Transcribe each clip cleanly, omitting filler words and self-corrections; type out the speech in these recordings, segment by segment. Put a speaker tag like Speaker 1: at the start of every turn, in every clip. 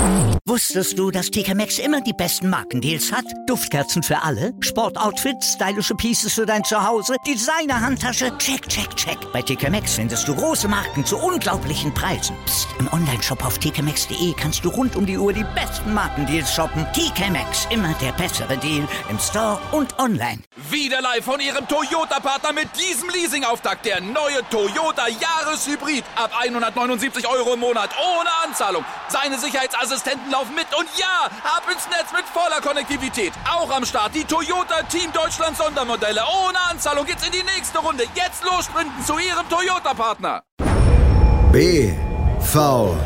Speaker 1: Wusstest du, dass TK Maxx immer die besten Markendeals hat? Duftkerzen für alle, Sportoutfits, stylische Pieces für dein Zuhause, Designer-Handtasche, check, check, check. Bei TK Maxx findest du große Marken zu unglaublichen Preisen. Psst. Im Onlineshop auf tkmaxx.de kannst du rund um die Uhr die besten Markendeals shoppen. TK Maxx, immer der bessere Deal im Store und online.
Speaker 2: Wieder live von ihrem Toyota-Partner mit diesem Leasing-Auftakt. Der neue Toyota Jahreshybrid. Ab 179 € im Monat. Ohne Anzahlung. Seine Sicherheitsassistenten laufen mit. Und ja, ab ins Netz mit voller Konnektivität. Auch am Start die Toyota Team Deutschland Sondermodelle. Ohne Anzahlung geht's in die nächste Runde. Jetzt los sprinten zu ihrem Toyota-Partner.
Speaker 3: BVB.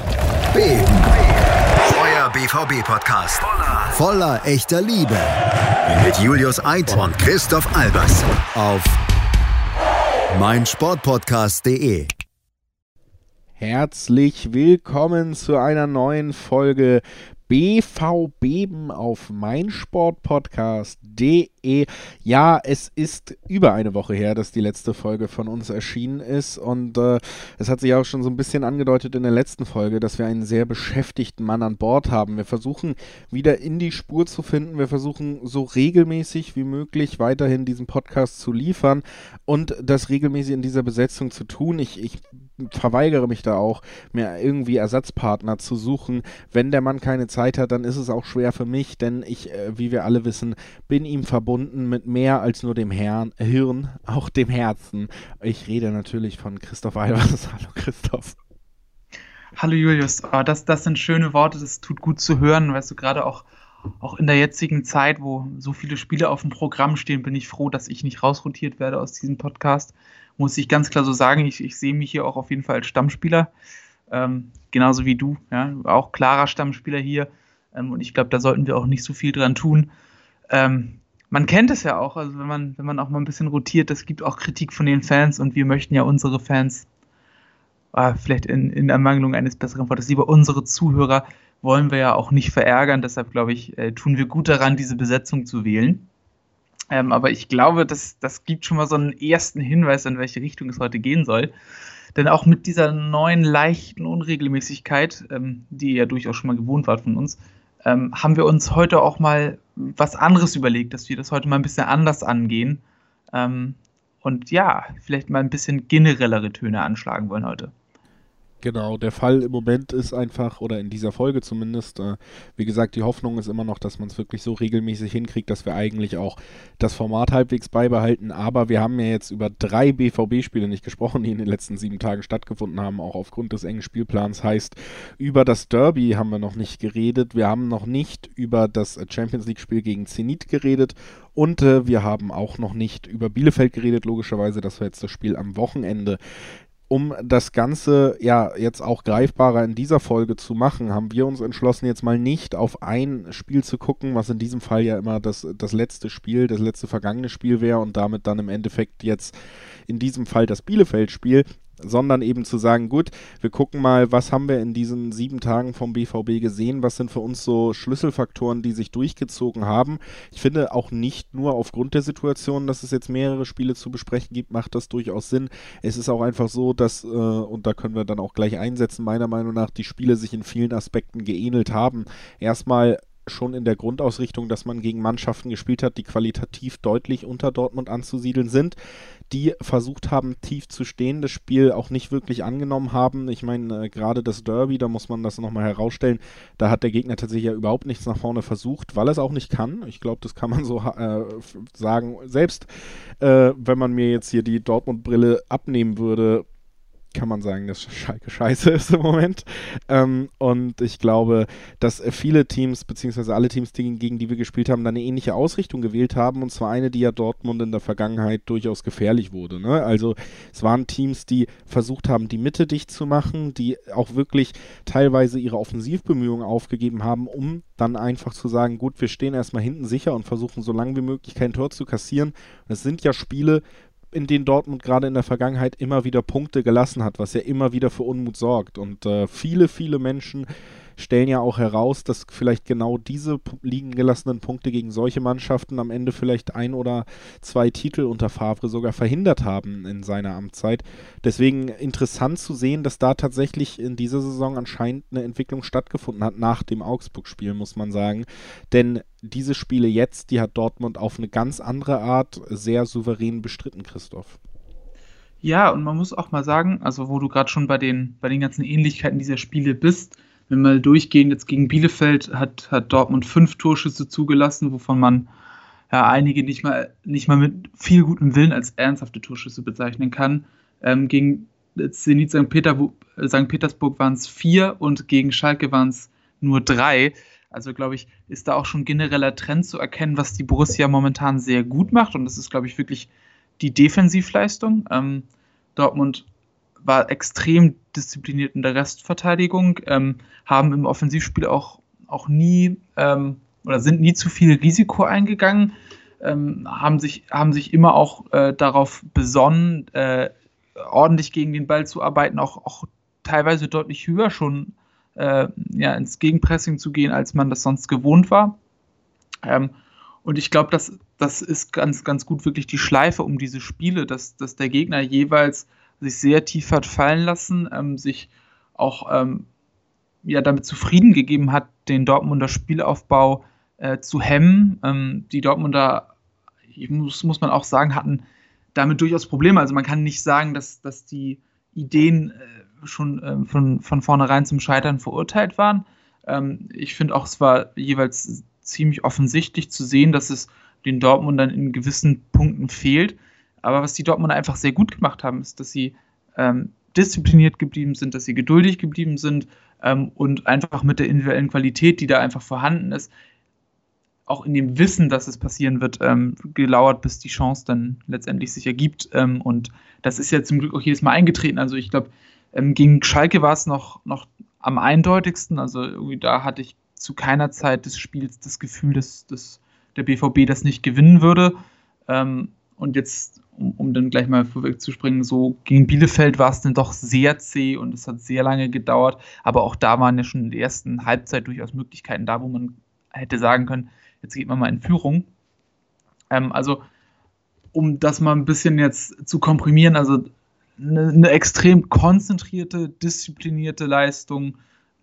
Speaker 3: Euer BVB-Podcast. Voller echter Liebe. Mit Julius Eid und Christoph Albers. Auf meinsportpodcast.de.
Speaker 4: Herzlich willkommen zu einer neuen Folge BVB auf meinsportpodcast.de. Ja, es ist über eine Woche her, dass die letzte Folge von uns erschienen ist und es hat sich auch schon so ein bisschen angedeutet in der letzten Folge, dass wir einen sehr beschäftigten Mann an Bord haben. Wir versuchen wieder in die Spur zu finden, wir versuchen so regelmäßig wie möglich weiterhin diesen Podcast zu liefern und das regelmäßig in dieser Besetzung zu tun. Ich verweigere mich da auch, mir irgendwie Ersatzpartner zu suchen. Wenn der Mann keine Zeit hat, dann ist es auch schwer für mich, denn ich, wie wir alle wissen, bin ihm verbunden mit mehr als nur dem Hirn, auch dem Herzen. Ich rede natürlich von Christoph Albers. Hallo Christoph.
Speaker 5: Hallo Julius, das sind schöne Worte, das tut gut zu hören, weißt du, gerade auch in der jetzigen Zeit, wo so viele Spiele auf dem Programm stehen, bin ich froh, dass ich nicht rausrotiert werde aus diesem Podcast. Muss ich ganz klar so sagen, ich sehe mich hier auch auf jeden Fall als Stammspieler, genauso wie du, ja, auch klarer Stammspieler hier, und ich glaube, da sollten wir auch nicht so viel dran tun. Man kennt es ja auch, also wenn man auch mal ein bisschen rotiert, es gibt auch Kritik von den Fans und wir möchten ja unsere Fans, vielleicht in Ermangelung eines besseren Wortes, lieber unsere Zuhörer wollen wir ja auch nicht verärgern, deshalb glaube ich, tun wir gut daran, diese Besetzung zu wählen. Aber ich glaube, das gibt schon mal so einen ersten Hinweis, in welche Richtung es heute gehen soll. Denn auch mit dieser neuen, leichten Unregelmäßigkeit, die ihr ja durchaus schon mal gewohnt wart von uns, haben wir uns heute auch mal was anderes überlegt, dass wir das heute mal ein bisschen anders angehen. Und ja, vielleicht mal ein bisschen generellere Töne anschlagen wollen heute.
Speaker 4: Genau, der Fall im Moment ist einfach, oder in dieser Folge zumindest, wie gesagt, die Hoffnung ist immer noch, dass man es wirklich so regelmäßig hinkriegt, dass wir eigentlich auch das Format halbwegs beibehalten, aber wir haben ja jetzt über 3 BVB-Spiele nicht gesprochen, die in den letzten 7 Tagen stattgefunden haben, auch aufgrund des engen Spielplans, heißt, über das Derby haben wir noch nicht geredet, wir haben noch nicht über das Champions-League-Spiel gegen Zenit geredet und wir haben auch noch nicht über Bielefeld geredet, logischerweise, das war jetzt das Spiel am Wochenende. Um das Ganze ja jetzt auch greifbarer in dieser Folge zu machen, haben wir uns entschlossen, jetzt mal nicht auf ein Spiel zu gucken, was in diesem Fall ja immer das letzte Spiel, das letzte vergangene Spiel wäre und damit dann im Endeffekt jetzt in diesem Fall das Bielefeld-Spiel, sondern eben zu sagen, gut, wir gucken mal, was haben wir in diesen 7 Tagen vom BVB gesehen, was sind für uns so Schlüsselfaktoren, die sich durchgezogen haben. Ich finde auch nicht nur aufgrund der Situation, dass es jetzt mehrere Spiele zu besprechen gibt, macht das durchaus Sinn. Es ist auch einfach so, dass, und da können wir dann auch gleich einsetzen, meiner Meinung nach, die Spiele sich in vielen Aspekten geähnelt haben. Erstmal schon in der Grundausrichtung, dass man gegen Mannschaften gespielt hat, die qualitativ deutlich unter Dortmund anzusiedeln sind, die versucht haben, tief zu stehen, das Spiel auch nicht wirklich angenommen haben. Ich meine, gerade das Derby, da muss man das nochmal herausstellen, da hat der Gegner tatsächlich ja überhaupt nichts nach vorne versucht, weil er es auch nicht kann. Ich glaube, das kann man so sagen. Selbst wenn man mir jetzt hier die Dortmund-Brille abnehmen würde, kann man sagen, dass Schalke scheiße ist im Moment. Und ich glaube, dass viele Teams, beziehungsweise alle Teams, gegen die wir gespielt haben, dann eine ähnliche Ausrichtung gewählt haben. Und zwar eine, die ja Dortmund in der Vergangenheit durchaus gefährlich wurde. Ne? Also es waren Teams, die versucht haben, die Mitte dicht zu machen, die auch wirklich teilweise ihre Offensivbemühungen aufgegeben haben, um dann einfach zu sagen, gut, wir stehen erstmal hinten sicher und versuchen so lange wie möglich kein Tor zu kassieren. Und es sind ja Spiele, in denen Dortmund gerade in der Vergangenheit immer wieder Punkte gelassen hat, was ja immer wieder für Unmut sorgt. Und viele, viele Menschen, stellen ja auch heraus, dass vielleicht genau diese liegen gelassenen Punkte gegen solche Mannschaften am Ende vielleicht 1 oder 2 Titel unter Favre sogar verhindert haben in seiner Amtszeit. Deswegen interessant zu sehen, dass da tatsächlich in dieser Saison anscheinend eine Entwicklung stattgefunden hat, nach dem Augsburg-Spiel, muss man sagen. Denn diese Spiele jetzt, die hat Dortmund auf eine ganz andere Art sehr souverän bestritten, Christoph.
Speaker 5: Ja, und man muss auch mal sagen, also wo du gerade schon bei den ganzen Ähnlichkeiten dieser Spiele bist, wenn wir mal durchgehen, jetzt gegen Bielefeld hat Dortmund 5 Torschüsse zugelassen, wovon man ja einige nicht mal mit viel gutem Willen als ernsthafte Torschüsse bezeichnen kann. Gegen Zenit St. Petersburg waren es 4 und gegen Schalke waren es nur 3. Also, glaube ich, ist da auch schon genereller Trend zu erkennen, was die Borussia momentan sehr gut macht. Und das ist, glaube ich, wirklich die Defensivleistung. Dortmund war extrem diszipliniert in der Restverteidigung, haben im Offensivspiel auch nie oder sind nie zu viel Risiko eingegangen, haben sich immer auch darauf besonnen, ordentlich gegen den Ball zu arbeiten, auch teilweise deutlich höher schon ins Gegenpressing zu gehen, als man das sonst gewohnt war. Und ich glaube, das ist ganz, ganz gut wirklich die Schleife um diese Spiele, dass der Gegner jeweils sich sehr tief hat fallen lassen, sich auch damit zufrieden gegeben hat, den Dortmunder Spielaufbau zu hemmen. Die Dortmunder, muss man auch sagen, hatten damit durchaus Probleme. Also man kann nicht sagen, dass die Ideen schon von vornherein zum Scheitern verurteilt waren. Ich finde auch, es war jeweils ziemlich offensichtlich zu sehen, dass es den Dortmundern in gewissen Punkten fehlt. Aber was die Dortmunder einfach sehr gut gemacht haben, ist, dass sie diszipliniert geblieben sind, dass sie geduldig geblieben sind und einfach mit der individuellen Qualität, die da einfach vorhanden ist, auch in dem Wissen, dass es passieren wird, gelauert, bis die Chance dann letztendlich sich ergibt. Und das ist ja zum Glück auch jedes Mal eingetreten. Also ich glaube, gegen Schalke war es noch am eindeutigsten. Also irgendwie da hatte ich zu keiner Zeit des Spiels das Gefühl, dass der BVB das nicht gewinnen würde. Und jetzt, um dann gleich mal vorweg zu springen, so gegen Bielefeld war es dann doch sehr zäh und es hat sehr lange gedauert. Aber auch da waren ja schon in der ersten Halbzeit durchaus Möglichkeiten da, wo man hätte sagen können, jetzt geht man mal in Führung. Also, um das mal ein bisschen jetzt zu komprimieren, also eine extrem konzentrierte, disziplinierte Leistung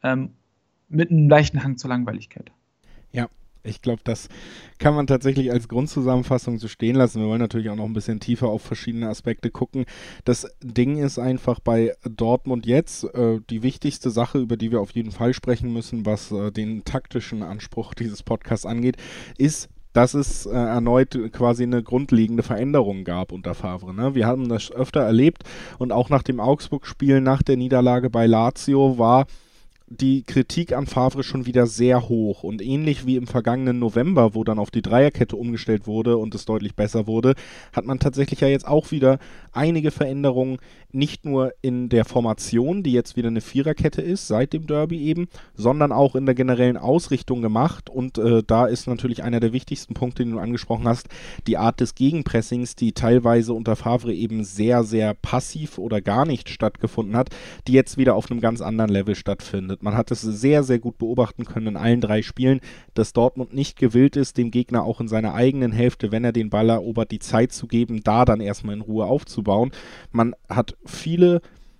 Speaker 5: mit einem leichten Hang zur Langweiligkeit.
Speaker 4: Ja, ich glaube, das kann man tatsächlich als Grundzusammenfassung so stehen lassen. Wir wollen natürlich auch noch ein bisschen tiefer auf verschiedene Aspekte gucken. Das Ding ist einfach bei Dortmund jetzt die wichtigste Sache, über die wir auf jeden Fall sprechen müssen, was den taktischen Anspruch dieses Podcasts angeht, ist, dass es erneut quasi eine grundlegende Veränderung gab unter Favre. Ne? Wir haben das öfter erlebt und auch nach dem Augsburg-Spiel, nach der Niederlage bei Lazio war die Kritik an Favre schon wieder sehr hoch und ähnlich wie im vergangenen November, wo dann auf die Dreierkette umgestellt wurde und es deutlich besser wurde, hat man tatsächlich ja jetzt auch wieder einige Veränderungen, nicht nur in der Formation, die jetzt wieder eine Viererkette ist, seit dem Derby eben, sondern auch in der generellen Ausrichtung gemacht und da ist natürlich einer der wichtigsten Punkte, den du angesprochen hast, die Art des Gegenpressings, die teilweise unter Favre eben sehr, sehr passiv oder gar nicht stattgefunden hat, die jetzt wieder auf einem ganz anderen Level stattfindet. Man hat es sehr, sehr gut beobachten können in allen 3 Spielen, dass Dortmund nicht gewillt ist, dem Gegner auch in seiner eigenen Hälfte, wenn er den Ball erobert, die Zeit zu geben, da dann erstmal in Ruhe aufzubauen. Man hat viele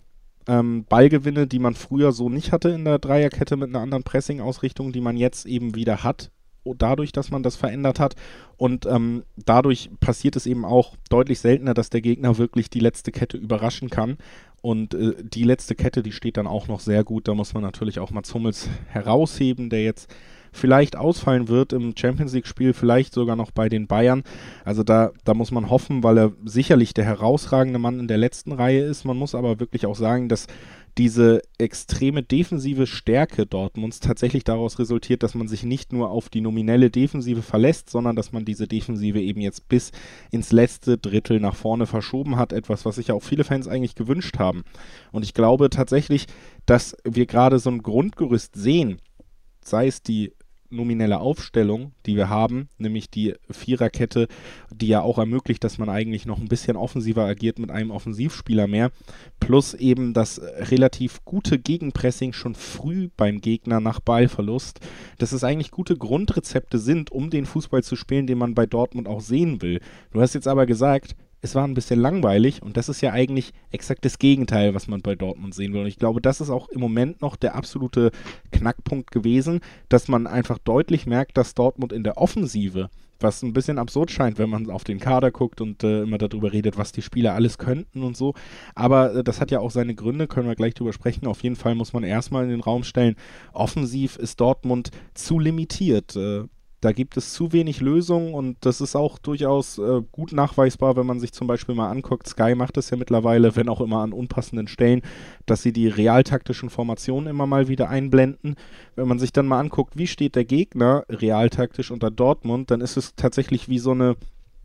Speaker 4: Ballgewinne, die man früher so nicht hatte in der Dreierkette mit einer anderen Pressing-Ausrichtung, die man jetzt eben wieder hat, dadurch, dass man das verändert hat. Und dadurch passiert es eben auch deutlich seltener, dass der Gegner wirklich die letzte Kette überraschen kann. Und die letzte Kette, die steht dann auch noch sehr gut. Da muss man natürlich auch Mats Hummels herausheben, der jetzt vielleicht ausfallen wird im Champions-League-Spiel, vielleicht sogar noch bei den Bayern. Also da muss man hoffen, weil er sicherlich der herausragende Mann in der letzten Reihe ist. Man muss aber wirklich auch sagen, dass diese extreme defensive Stärke Dortmunds tatsächlich daraus resultiert, dass man sich nicht nur auf die nominelle Defensive verlässt, sondern dass man diese Defensive eben jetzt bis ins letzte Drittel nach vorne verschoben hat. Etwas, was sich ja auch viele Fans eigentlich gewünscht haben. Und ich glaube tatsächlich, dass wir gerade so ein Grundgerüst sehen, sei es die nominelle Aufstellung, die wir haben, nämlich die Viererkette, die ja auch ermöglicht, dass man eigentlich noch ein bisschen offensiver agiert mit einem Offensivspieler mehr, plus eben das relativ gute Gegenpressing schon früh beim Gegner nach Ballverlust, dass es eigentlich gute Grundrezepte sind, um den Fußball zu spielen, den man bei Dortmund auch sehen will. Du hast jetzt aber gesagt, es war ein bisschen langweilig und das ist ja eigentlich exakt das Gegenteil, was man bei Dortmund sehen will. Und ich glaube, das ist auch im Moment noch der absolute Knackpunkt gewesen, dass man einfach deutlich merkt, dass Dortmund in der Offensive, was ein bisschen absurd scheint, wenn man auf den Kader guckt und immer darüber redet, was die Spieler alles könnten und so. Aber das hat ja auch seine Gründe, können wir gleich drüber sprechen. Auf jeden Fall muss man erstmal in den Raum stellen, offensiv ist Dortmund zu limitiert. Da gibt es zu wenig Lösungen und das ist auch durchaus gut nachweisbar, wenn man sich zum Beispiel mal anguckt. Sky macht es ja mittlerweile, wenn auch immer an unpassenden Stellen, dass sie die realtaktischen Formationen immer mal wieder einblenden. Wenn man sich dann mal anguckt, wie steht der Gegner realtaktisch unter Dortmund, dann ist es tatsächlich wie so eine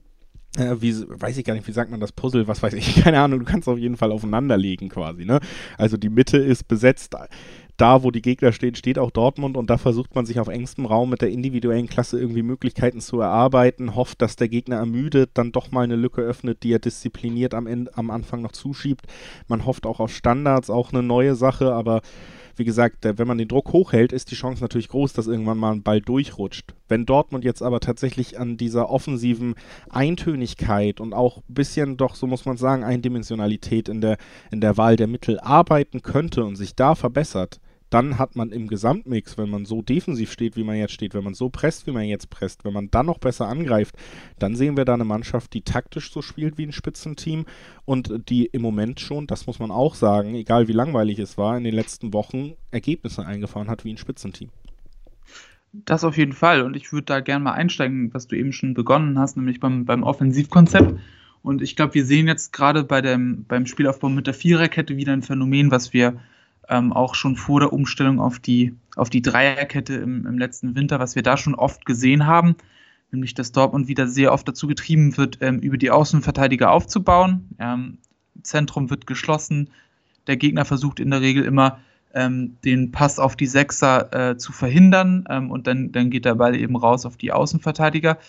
Speaker 4: weiß ich gar nicht, wie sagt man das, Puzzle, was weiß ich, keine Ahnung, du kannst auf jeden Fall aufeinanderlegen quasi, ne? Also die Mitte ist besetzt, da wo die Gegner stehen, steht auch Dortmund und da versucht man sich auf engstem Raum mit der individuellen Klasse irgendwie Möglichkeiten zu erarbeiten, hofft, dass der Gegner ermüdet, dann doch mal eine Lücke öffnet, die er diszipliniert am Anfang noch zuschiebt. Man hofft auch auf Standards, auch eine neue Sache, aber wie gesagt, wenn man den Druck hochhält, ist die Chance natürlich groß, dass irgendwann mal ein Ball durchrutscht. Wenn Dortmund jetzt aber tatsächlich an dieser offensiven Eintönigkeit und auch ein bisschen doch, so muss man sagen, Eindimensionalität in der Wahl der Mittel arbeiten könnte und sich da verbessert, dann hat man im Gesamtmix, wenn man so defensiv steht, wie man jetzt steht, wenn man so presst, wie man jetzt presst, wenn man dann noch besser angreift, dann sehen wir da eine Mannschaft, die taktisch so spielt wie ein Spitzenteam und die im Moment schon, das muss man auch sagen, egal wie langweilig es war, in den letzten Wochen Ergebnisse eingefahren hat wie ein Spitzenteam.
Speaker 5: Das auf jeden Fall und ich würde da gerne mal einsteigen, was du eben schon begonnen hast, nämlich beim Offensivkonzept. Und ich glaube, wir sehen jetzt gerade beim Spielaufbau mit der Viererkette wieder ein Phänomen, was wir auch schon vor der Umstellung auf die Dreierkette im letzten Winter, was wir da schon oft gesehen haben, nämlich dass Dortmund wieder sehr oft dazu getrieben wird, über die Außenverteidiger aufzubauen. Zentrum wird geschlossen, der Gegner versucht in der Regel immer den Pass auf die Sechser zu verhindern und dann geht der Ball eben raus auf die Außenverteidiger.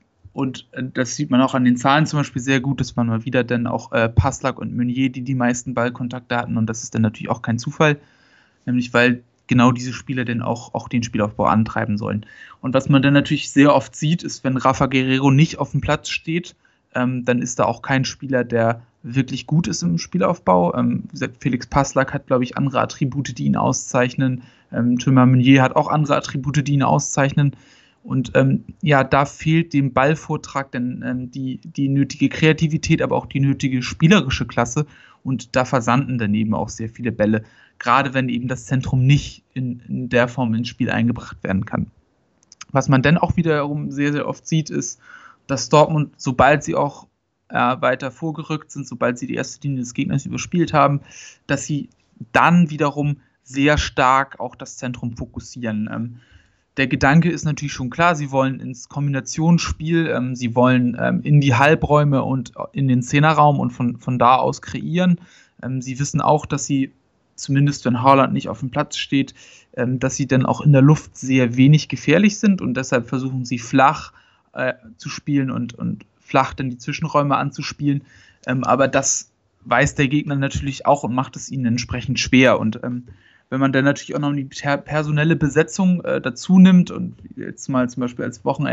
Speaker 5: Und das sieht man auch an den Zahlen zum Beispiel sehr gut, dass man mal wieder dann auch Passlack und Meunier, die meisten Ballkontakte hatten. Und das ist dann natürlich auch kein Zufall, nämlich weil genau diese Spieler dann auch den Spielaufbau antreiben sollen. Und was man dann natürlich sehr oft sieht, ist, wenn Rafa Guerreiro nicht auf dem Platz steht, dann ist da auch kein Spieler, der wirklich gut ist im Spielaufbau. Wie gesagt, Felix Passlack hat, glaube ich, andere Attribute, die ihn auszeichnen. Thomas Meunier hat auch andere Attribute, die ihn auszeichnen. Und da fehlt dem Ballvortrag dann die nötige Kreativität, aber auch die nötige spielerische Klasse. Und da versanden daneben auch sehr viele Bälle, gerade wenn eben das Zentrum nicht in der Form ins Spiel eingebracht werden kann. Was man dann auch wiederum sehr, sehr oft sieht, ist, dass Dortmund, sobald sie auch weiter vorgerückt sind, sobald sie die erste Linie des Gegners überspielt haben, dass sie dann wiederum sehr stark auch das Zentrum fokussieren. Der Gedanke ist natürlich schon klar, sie wollen ins Kombinationsspiel, sie wollen in die Halbräume und in den Zehnerraum und von da aus kreieren. Sie wissen auch, dass sie, zumindest wenn Haaland nicht auf dem Platz steht, dass sie dann auch in der Luft sehr wenig gefährlich sind und deshalb versuchen sie flach zu spielen und flach dann die Zwischenräume anzuspielen. Aber das weiß der Gegner natürlich auch und macht es ihnen entsprechend schwer. Und wenn man dann natürlich auch noch die personelle Besetzung dazu nimmt und jetzt mal zum Beispiel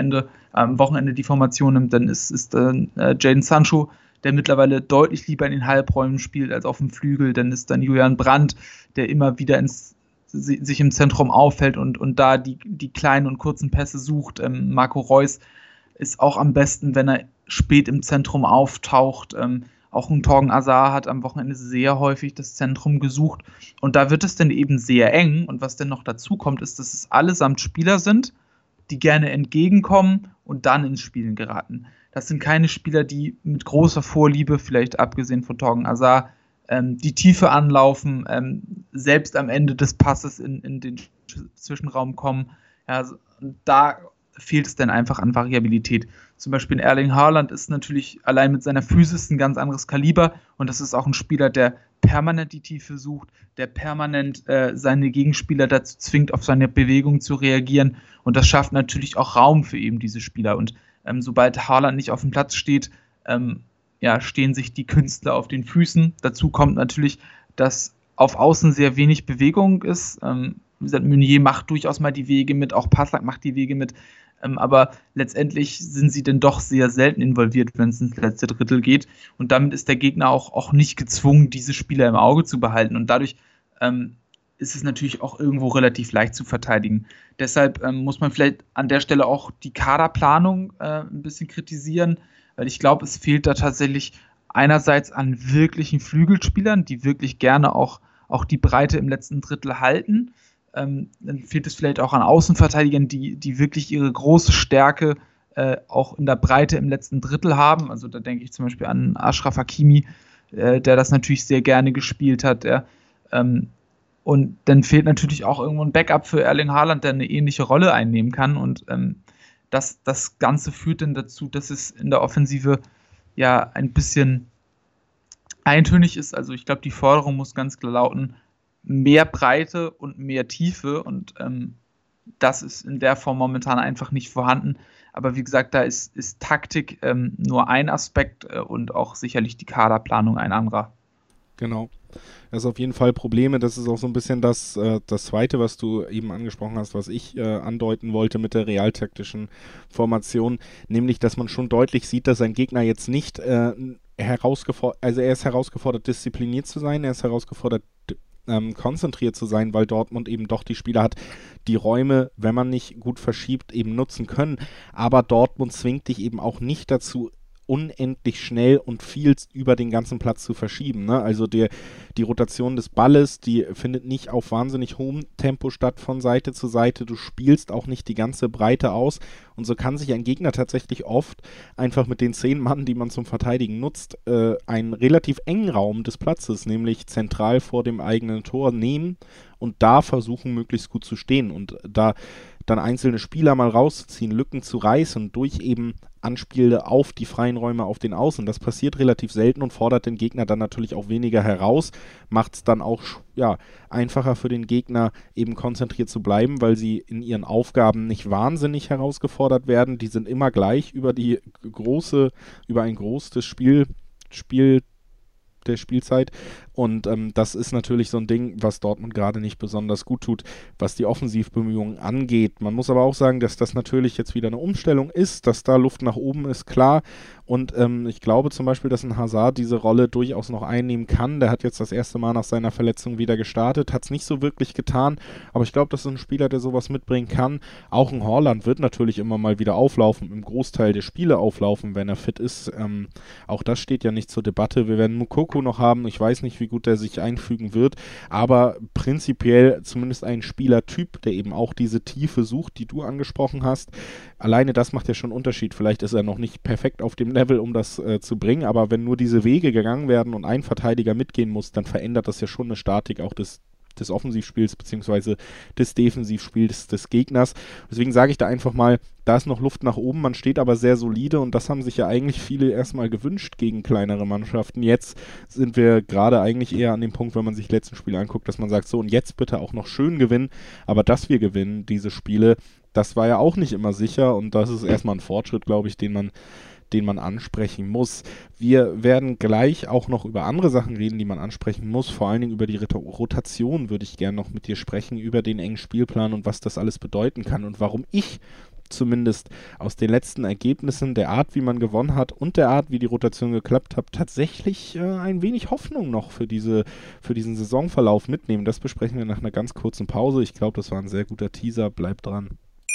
Speaker 5: am Wochenende die Formation nimmt, dann ist Jadon Sancho, der mittlerweile deutlich lieber in den Halbräumen spielt als auf dem Flügel. Dann ist dann Julian Brandt, der immer wieder sich im Zentrum auffällt und da die kleinen und kurzen Pässe sucht. Marco Reus ist auch am besten, wenn er spät im Zentrum auftaucht. Auch ein Thorgan Hazard hat am Wochenende sehr häufig das Zentrum gesucht. Und da wird es dann eben sehr eng. Und was dann noch dazu kommt, ist, dass es allesamt Spieler sind, die gerne entgegenkommen und dann ins Spielen geraten. Das sind keine Spieler, die mit großer Vorliebe, vielleicht abgesehen von Thorgan Hazard, die Tiefe anlaufen, selbst am Ende des Passes in den Zwischenraum kommen. Ja, da fehlt es dann einfach an Variabilität. Zum Beispiel Erling Haaland ist natürlich allein mit seiner Physis ein ganz anderes Kaliber und das ist auch ein Spieler, der permanent die Tiefe sucht, der permanent seine Gegenspieler dazu zwingt, auf seine Bewegung zu reagieren und das schafft natürlich auch Raum für eben diese Spieler und sobald Haaland nicht auf dem Platz steht, stehen sich die Künstler auf den Füßen. Dazu kommt natürlich, dass auf Außen sehr wenig Bewegung ist. Wie gesagt, Meunier macht durchaus mal die Wege mit, auch Passlack macht die Wege mit, aber letztendlich sind sie dann doch sehr selten involviert, wenn es ins letzte Drittel geht und damit ist der Gegner auch nicht gezwungen, diese Spieler im Auge zu behalten und dadurch ist es natürlich auch irgendwo relativ leicht zu verteidigen. Deshalb muss man vielleicht an der Stelle auch die Kaderplanung ein bisschen kritisieren, weil ich glaube, es fehlt da tatsächlich einerseits an wirklichen Flügelspielern, die wirklich gerne auch die Breite im letzten Drittel halten. Dann fehlt es vielleicht auch an Außenverteidigern, die wirklich ihre große Stärke auch in der Breite im letzten Drittel haben. Also da denke ich zum Beispiel an Achraf Hakimi, der das natürlich sehr gerne gespielt hat. Und dann fehlt natürlich auch irgendwo ein Backup für Erling Haaland, der eine ähnliche Rolle einnehmen kann. Und das Ganze führt dann dazu, dass es in der Offensive ja ein bisschen eintönig ist. Also ich glaube, die Forderung muss ganz klar lauten, mehr Breite und mehr Tiefe und das ist in der Form momentan einfach nicht vorhanden. Aber wie gesagt, da ist Taktik nur ein Aspekt und auch sicherlich die Kaderplanung ein anderer.
Speaker 4: Genau. Das ist auf jeden Fall Probleme. Das ist auch so ein bisschen das Zweite, was du eben angesprochen hast, was ich andeuten wollte mit der realtaktischen Formation, nämlich, dass man schon deutlich sieht, dass ein Gegner jetzt nicht er ist herausgefordert, diszipliniert zu sein, er ist herausgefordert, konzentriert zu sein, weil Dortmund eben doch die Spieler hat, die Räume, wenn man nicht gut verschiebt, eben nutzen können. Aber Dortmund zwingt dich eben auch nicht dazu, unendlich schnell und viel über den ganzen Platz zu verschieben. Ne? Also die Rotation des Balles, die findet nicht auf wahnsinnig hohem Tempo statt von Seite zu Seite. Du spielst auch nicht die ganze Breite aus und so kann sich ein Gegner tatsächlich oft einfach mit den 10 Mann, die man zum Verteidigen nutzt, einen relativ engen Raum des Platzes, nämlich zentral vor dem eigenen Tor nehmen und da versuchen, möglichst gut zu stehen und da dann einzelne Spieler mal rauszuziehen, Lücken zu reißen durch eben Anspiele auf die freien Räume auf den Außen. Das passiert relativ selten und fordert den Gegner dann natürlich auch weniger heraus, macht es dann auch einfacher für den Gegner eben konzentriert zu bleiben, weil sie in ihren Aufgaben nicht wahnsinnig herausgefordert werden. Die sind immer gleich über ein großes Spiel der Spielzeit und das ist natürlich so ein Ding, was Dortmund gerade nicht besonders gut tut, was die Offensivbemühungen angeht. Man muss aber auch sagen, dass das natürlich jetzt wieder eine Umstellung ist, dass da Luft nach oben ist, klar und ich glaube zum Beispiel, dass ein Hazard diese Rolle durchaus noch einnehmen kann. Der hat jetzt das erste Mal nach seiner Verletzung wieder gestartet, hat es nicht so wirklich getan, aber ich glaube, das ist ein Spieler, der sowas mitbringen kann. Auch ein Haaland wird natürlich immer mal wieder auflaufen, im Großteil der Spiele auflaufen, wenn er fit ist. Auch das steht ja nicht zur Debatte. Wir werden Moukoko noch haben. Ich weiß nicht, wie gut der sich einfügen wird, aber prinzipiell zumindest ein Spielertyp, der eben auch diese Tiefe sucht, die du angesprochen hast. Alleine das macht ja schon einen Unterschied. Vielleicht ist er noch nicht perfekt auf dem Level, um das zu bringen, aber wenn nur diese Wege gegangen werden und ein Verteidiger mitgehen muss, dann verändert das ja schon eine Statik auch des Offensivspiels bzw. des Defensivspiels des Gegners. Deswegen sage ich da einfach mal, da ist noch Luft nach oben, man steht aber sehr solide und das haben sich ja eigentlich viele erstmal gewünscht gegen kleinere Mannschaften. Jetzt sind wir gerade eigentlich eher an dem Punkt, wenn man sich die letzten Spiele anguckt, dass man sagt, so und jetzt bitte auch noch schön gewinnen, aber dass wir gewinnen, diese Spiele, das war ja auch nicht immer sicher und das ist erstmal ein Fortschritt, glaube ich, den man ansprechen muss. Wir werden gleich auch noch über andere Sachen reden, die man ansprechen muss. Vor allen Dingen über die Rotation würde ich gerne noch mit dir sprechen, über den engen Spielplan und was das alles bedeuten kann und warum ich zumindest aus den letzten Ergebnissen, der Art, wie man gewonnen hat und der Art, wie die Rotation geklappt hat, tatsächlich ein wenig Hoffnung noch für diesen Saisonverlauf mitnehmen. Das besprechen wir nach einer ganz kurzen Pause. Ich glaube, das war ein sehr guter Teaser. Bleibt dran.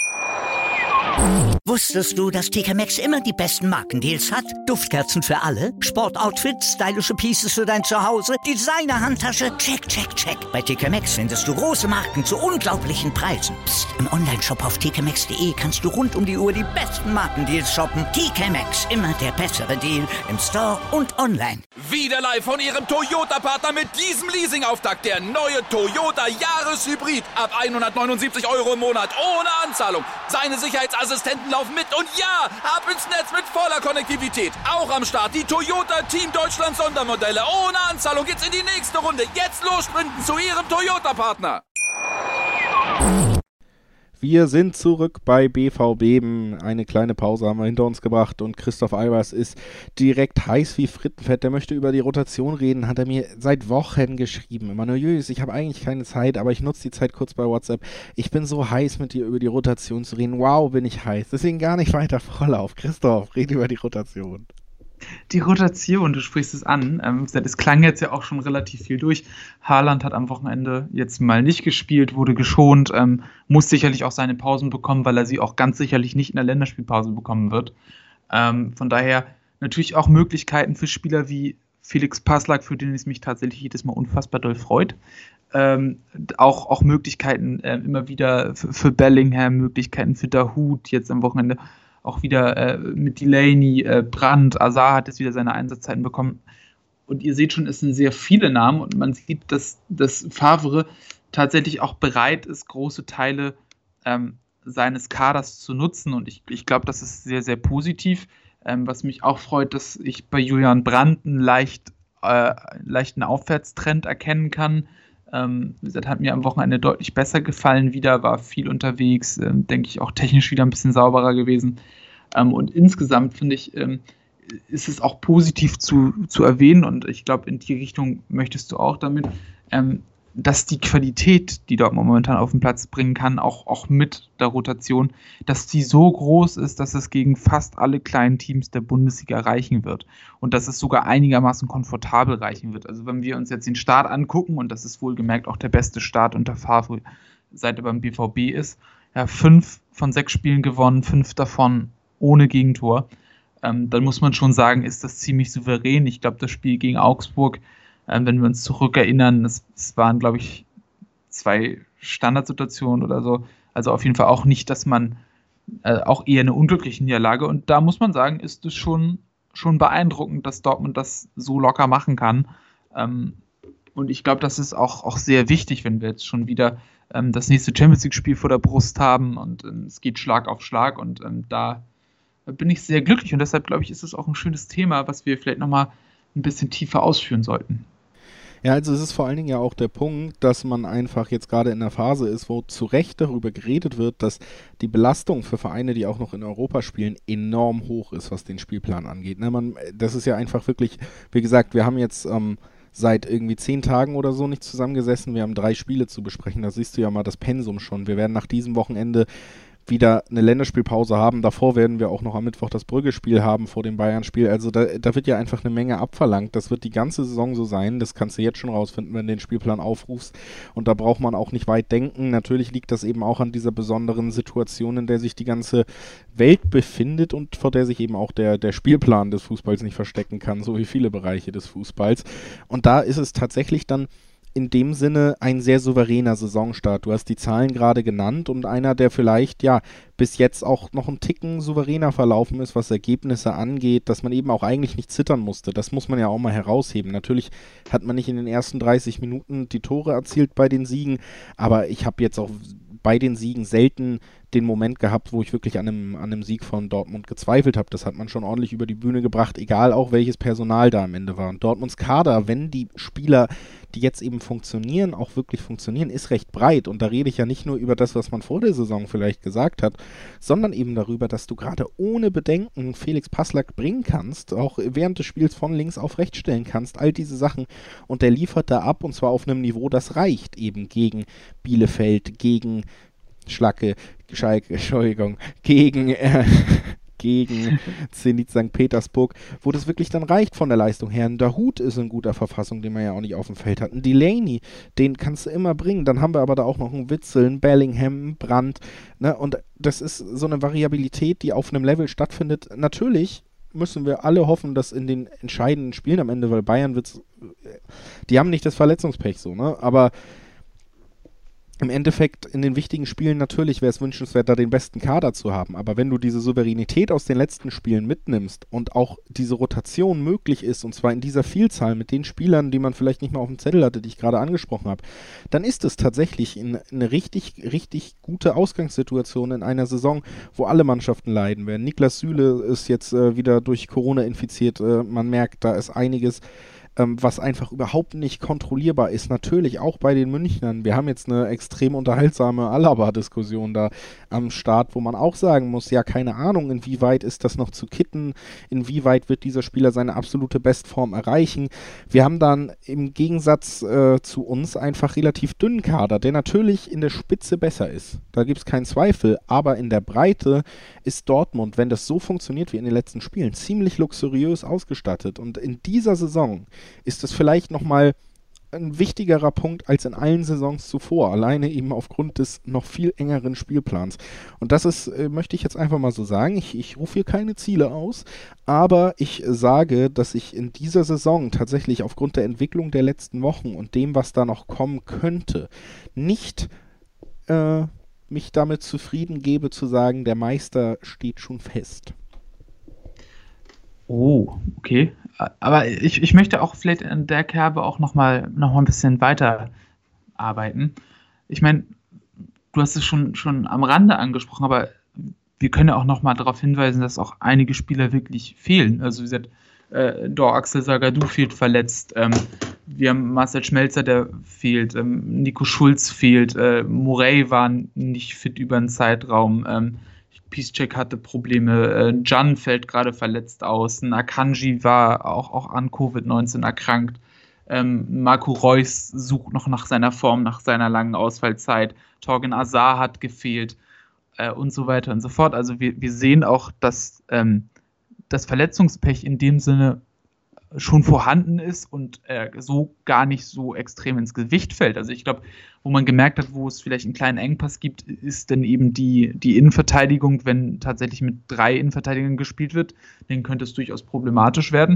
Speaker 1: Wusstest du, dass TK Maxx immer die besten Markendeals hat? Duftkerzen für alle, Sportoutfits, stylische Pieces für dein Zuhause, Designer-Handtasche, check, check, check. Bei TK Maxx findest du große Marken zu unglaublichen Preisen. Psst. Im Onlineshop auf tkmaxx.de kannst du rund um die Uhr die besten Markendeals shoppen. TK Maxx, immer der bessere Deal im Store und online.
Speaker 2: Wieder live von ihrem Toyota-Partner mit diesem Leasing-Auftakt. Der neue Toyota Jahreshybrid. Ab 179 € im Monat ohne Anzahlung. Seine Sicherheitsassistenten Sicherheitsassistenten laufen mit und ja, ab ins Netz mit voller Konnektivität. Auch am Start die Toyota Team Deutschland Sondermodelle. Ohne Anzahlung geht's in die nächste Runde. Jetzt los sprinten zu Ihrem Toyota-Partner.
Speaker 4: Wir sind zurück bei BVB. Eine kleine Pause haben wir hinter uns gebracht und Christoph Albers ist direkt heiß wie Frittenfett. Der möchte über die Rotation reden, hat er mir seit Wochen geschrieben. Emanuel, ich habe eigentlich keine Zeit, aber ich nutze die Zeit kurz bei WhatsApp. Ich bin so heiß, mit dir über die Rotation zu reden. Wow, bin ich heiß. Deswegen gar nicht weiter Vorlauf. Christoph, rede über die Rotation.
Speaker 5: Die Rotation, du sprichst es an. Es klang jetzt ja auch schon relativ viel durch. Haaland hat am Wochenende jetzt mal nicht gespielt, wurde geschont, muss sicherlich auch seine Pausen bekommen, weil er sie auch ganz sicherlich nicht in der Länderspielpause bekommen wird. Von daher natürlich auch Möglichkeiten für Spieler wie Felix Passlack, für den es mich tatsächlich jedes Mal unfassbar doll freut. Auch Möglichkeiten immer wieder für Bellingham, Möglichkeiten für Dahoud, jetzt am Wochenende auch wieder mit Delaney, Brandt, Azar hat jetzt wieder seine Einsatzzeiten bekommen. Und ihr seht schon, es sind sehr viele Namen und man sieht, dass Favre tatsächlich auch bereit ist, große Teile seines Kaders zu nutzen. Und ich glaube, das ist sehr, sehr positiv. Was mich auch freut, dass ich bei Julian Brandt einen leichten Aufwärtstrend erkennen kann. Das hat mir am Wochenende deutlich besser gefallen wieder, war viel unterwegs, denke ich auch technisch wieder ein bisschen sauberer gewesen. Und insgesamt finde ich, ist es auch positiv zu erwähnen und ich glaube, in die Richtung möchtest du auch damit, dass die Qualität, die Dortmund momentan auf den Platz bringen kann, auch mit der Rotation, dass die so groß ist, dass es gegen fast alle kleinen Teams der Bundesliga reichen wird und dass es sogar einigermaßen komfortabel reichen wird. Also wenn wir uns jetzt den Start angucken, und das ist wohlgemerkt auch der beste Start unter Favre, seit er beim BVB ist, ja, 5 von 6 Spielen gewonnen, 5 davon ohne Gegentor, dann muss man schon sagen, ist das ziemlich souverän. Ich glaube, das Spiel gegen Augsburg, wenn wir uns zurückerinnern, es waren, glaube ich, 2 Standardsituationen oder so. Also auf jeden Fall auch nicht, dass man auch eher eine unglückliche Niederlage. Und da muss man sagen, ist es schon beeindruckend, dass Dortmund das so locker machen kann. Und ich glaube, das ist auch sehr wichtig, wenn wir jetzt schon wieder das nächste Champions-League-Spiel vor der Brust haben und es geht Schlag auf Schlag. Und da bin ich sehr glücklich. Und deshalb, glaube ich, ist es auch ein schönes Thema, was wir vielleicht nochmal ein bisschen tiefer ausführen sollten.
Speaker 4: Ja, also es ist vor allen Dingen ja auch der Punkt, dass man einfach jetzt gerade in der Phase ist, wo zu Recht darüber geredet wird, dass die Belastung für Vereine, die auch noch in Europa spielen, enorm hoch ist, was den Spielplan angeht. Ne, das ist ja einfach wirklich, wie gesagt, wir haben jetzt seit irgendwie 10 Tagen oder so nicht zusammengesessen, wir haben 3 Spiele zu besprechen, da siehst du ja mal das Pensum schon. Wir werden nach diesem Wochenende wieder eine Länderspielpause haben. Davor werden wir auch noch am Mittwoch das Brügge-Spiel haben vor dem Bayern-Spiel. Also da wird ja einfach eine Menge abverlangt. Das wird die ganze Saison so sein. Das kannst du jetzt schon rausfinden, wenn du den Spielplan aufrufst. Und da braucht man auch nicht weit denken. Natürlich liegt das eben auch an dieser besonderen Situation, in der sich die ganze Welt befindet und vor der sich eben auch der Spielplan des Fußballs nicht verstecken kann, so wie viele Bereiche des Fußballs. Und da ist es tatsächlich dann in dem Sinne ein sehr souveräner Saisonstart. Du hast die Zahlen gerade genannt und einer, der vielleicht ja bis jetzt auch noch einen Ticken souveräner verlaufen ist, was Ergebnisse angeht, dass man eben auch eigentlich nicht zittern musste. Das muss man ja auch mal herausheben. Natürlich hat man nicht in den ersten 30 Minuten die Tore erzielt bei den Siegen, aber ich habe jetzt auch bei den Siegen selten den Moment gehabt, wo ich wirklich an einem Sieg von Dortmund gezweifelt habe. Das hat man schon ordentlich über die Bühne gebracht, egal auch welches Personal da am Ende war. Und Dortmunds Kader, wenn die Spieler, die jetzt eben funktionieren, auch wirklich funktionieren, ist recht breit. Und da rede ich ja nicht nur über das, was man vor der Saison vielleicht gesagt hat, sondern eben darüber, dass du gerade ohne Bedenken Felix Passlack bringen kannst, auch während des Spiels von links auf rechts stellen kannst, all diese Sachen. Und der liefert da ab und zwar auf einem Niveau, das reicht eben gegen Bielefeld, gegen Schalke, Entschuldigung, gegen Zenit St. Petersburg, wo das wirklich dann reicht von der Leistung her. Ein Dahoud ist in guter Verfassung, den man ja auch nicht auf dem Feld hat. Ein Delaney, den kannst du immer bringen. Dann haben wir aber da auch noch einen Witzel, einen Bellingham, einen Brandt. Ne? Und das ist so eine Variabilität, die auf einem Level stattfindet. Natürlich müssen wir alle hoffen, dass in den entscheidenden Spielen am Ende, weil Bayern die haben nicht das Verletzungspech so, ne? Aber im Endeffekt in den wichtigen Spielen natürlich wäre es wünschenswert, da den besten Kader zu haben. Aber wenn du diese Souveränität aus den letzten Spielen mitnimmst und auch diese Rotation möglich ist, und zwar in dieser Vielzahl mit den Spielern, die man vielleicht nicht mehr auf dem Zettel hatte, die ich gerade angesprochen habe, dann ist es tatsächlich eine richtig, richtig gute Ausgangssituation in einer Saison, wo alle Mannschaften leiden werden. Niklas Süle ist jetzt wieder durch Corona infiziert. Man merkt, da ist einiges, was einfach überhaupt nicht kontrollierbar ist. Natürlich auch bei den Münchnern. Wir haben jetzt eine extrem unterhaltsame Alaba-Diskussion da am Start, wo man auch sagen muss, ja, keine Ahnung, inwieweit ist das noch zu kitten, inwieweit wird dieser Spieler seine absolute Bestform erreichen. Wir haben dann im Gegensatz zu uns einfach relativ dünnen Kader, der natürlich in der Spitze besser ist. Da gibt es keinen Zweifel, aber in der Breite ist Dortmund, wenn das so funktioniert wie in den letzten Spielen, ziemlich luxuriös ausgestattet. Und in dieser Saison ist es vielleicht nochmal ein wichtigerer Punkt als in allen Saisons zuvor, alleine eben aufgrund des noch viel engeren Spielplans. Und das ist, möchte ich jetzt einfach mal so sagen, ich rufe hier keine Ziele aus, aber ich sage, dass ich in dieser Saison tatsächlich aufgrund der Entwicklung der letzten Wochen und dem, was da noch kommen könnte, nicht mich damit zufrieden gebe zu sagen, der Meister steht schon fest.
Speaker 5: Oh, okay. Aber ich möchte auch vielleicht in der Kerbe auch noch mal ein bisschen weiter arbeiten. Ich meine, du hast es schon am Rande angesprochen, aber wir können ja auch noch mal darauf hinweisen, dass auch einige Spieler wirklich fehlen. Also wie gesagt, Axel Sagadou fehlt verletzt. Wir haben Marcel Schmelzer, der fehlt. Nico Schulz fehlt. Morey war nicht fit über einen Zeitraum. Piszczek hatte Probleme, Can fällt gerade verletzt aus, Akanji war auch an Covid-19 erkrankt, Marco Reus sucht noch nach seiner Form, nach seiner langen Ausfallzeit, Torgen Azar hat gefehlt und so weiter und so fort. Also wir sehen auch, dass das Verletzungspech in dem Sinne schon vorhanden ist und so gar nicht so extrem ins Gewicht fällt. Also ich glaube, wo man gemerkt hat, wo es vielleicht einen kleinen Engpass gibt, ist dann eben die Innenverteidigung. Wenn tatsächlich mit 3 Innenverteidigern gespielt wird, dann könnte es durchaus problematisch werden.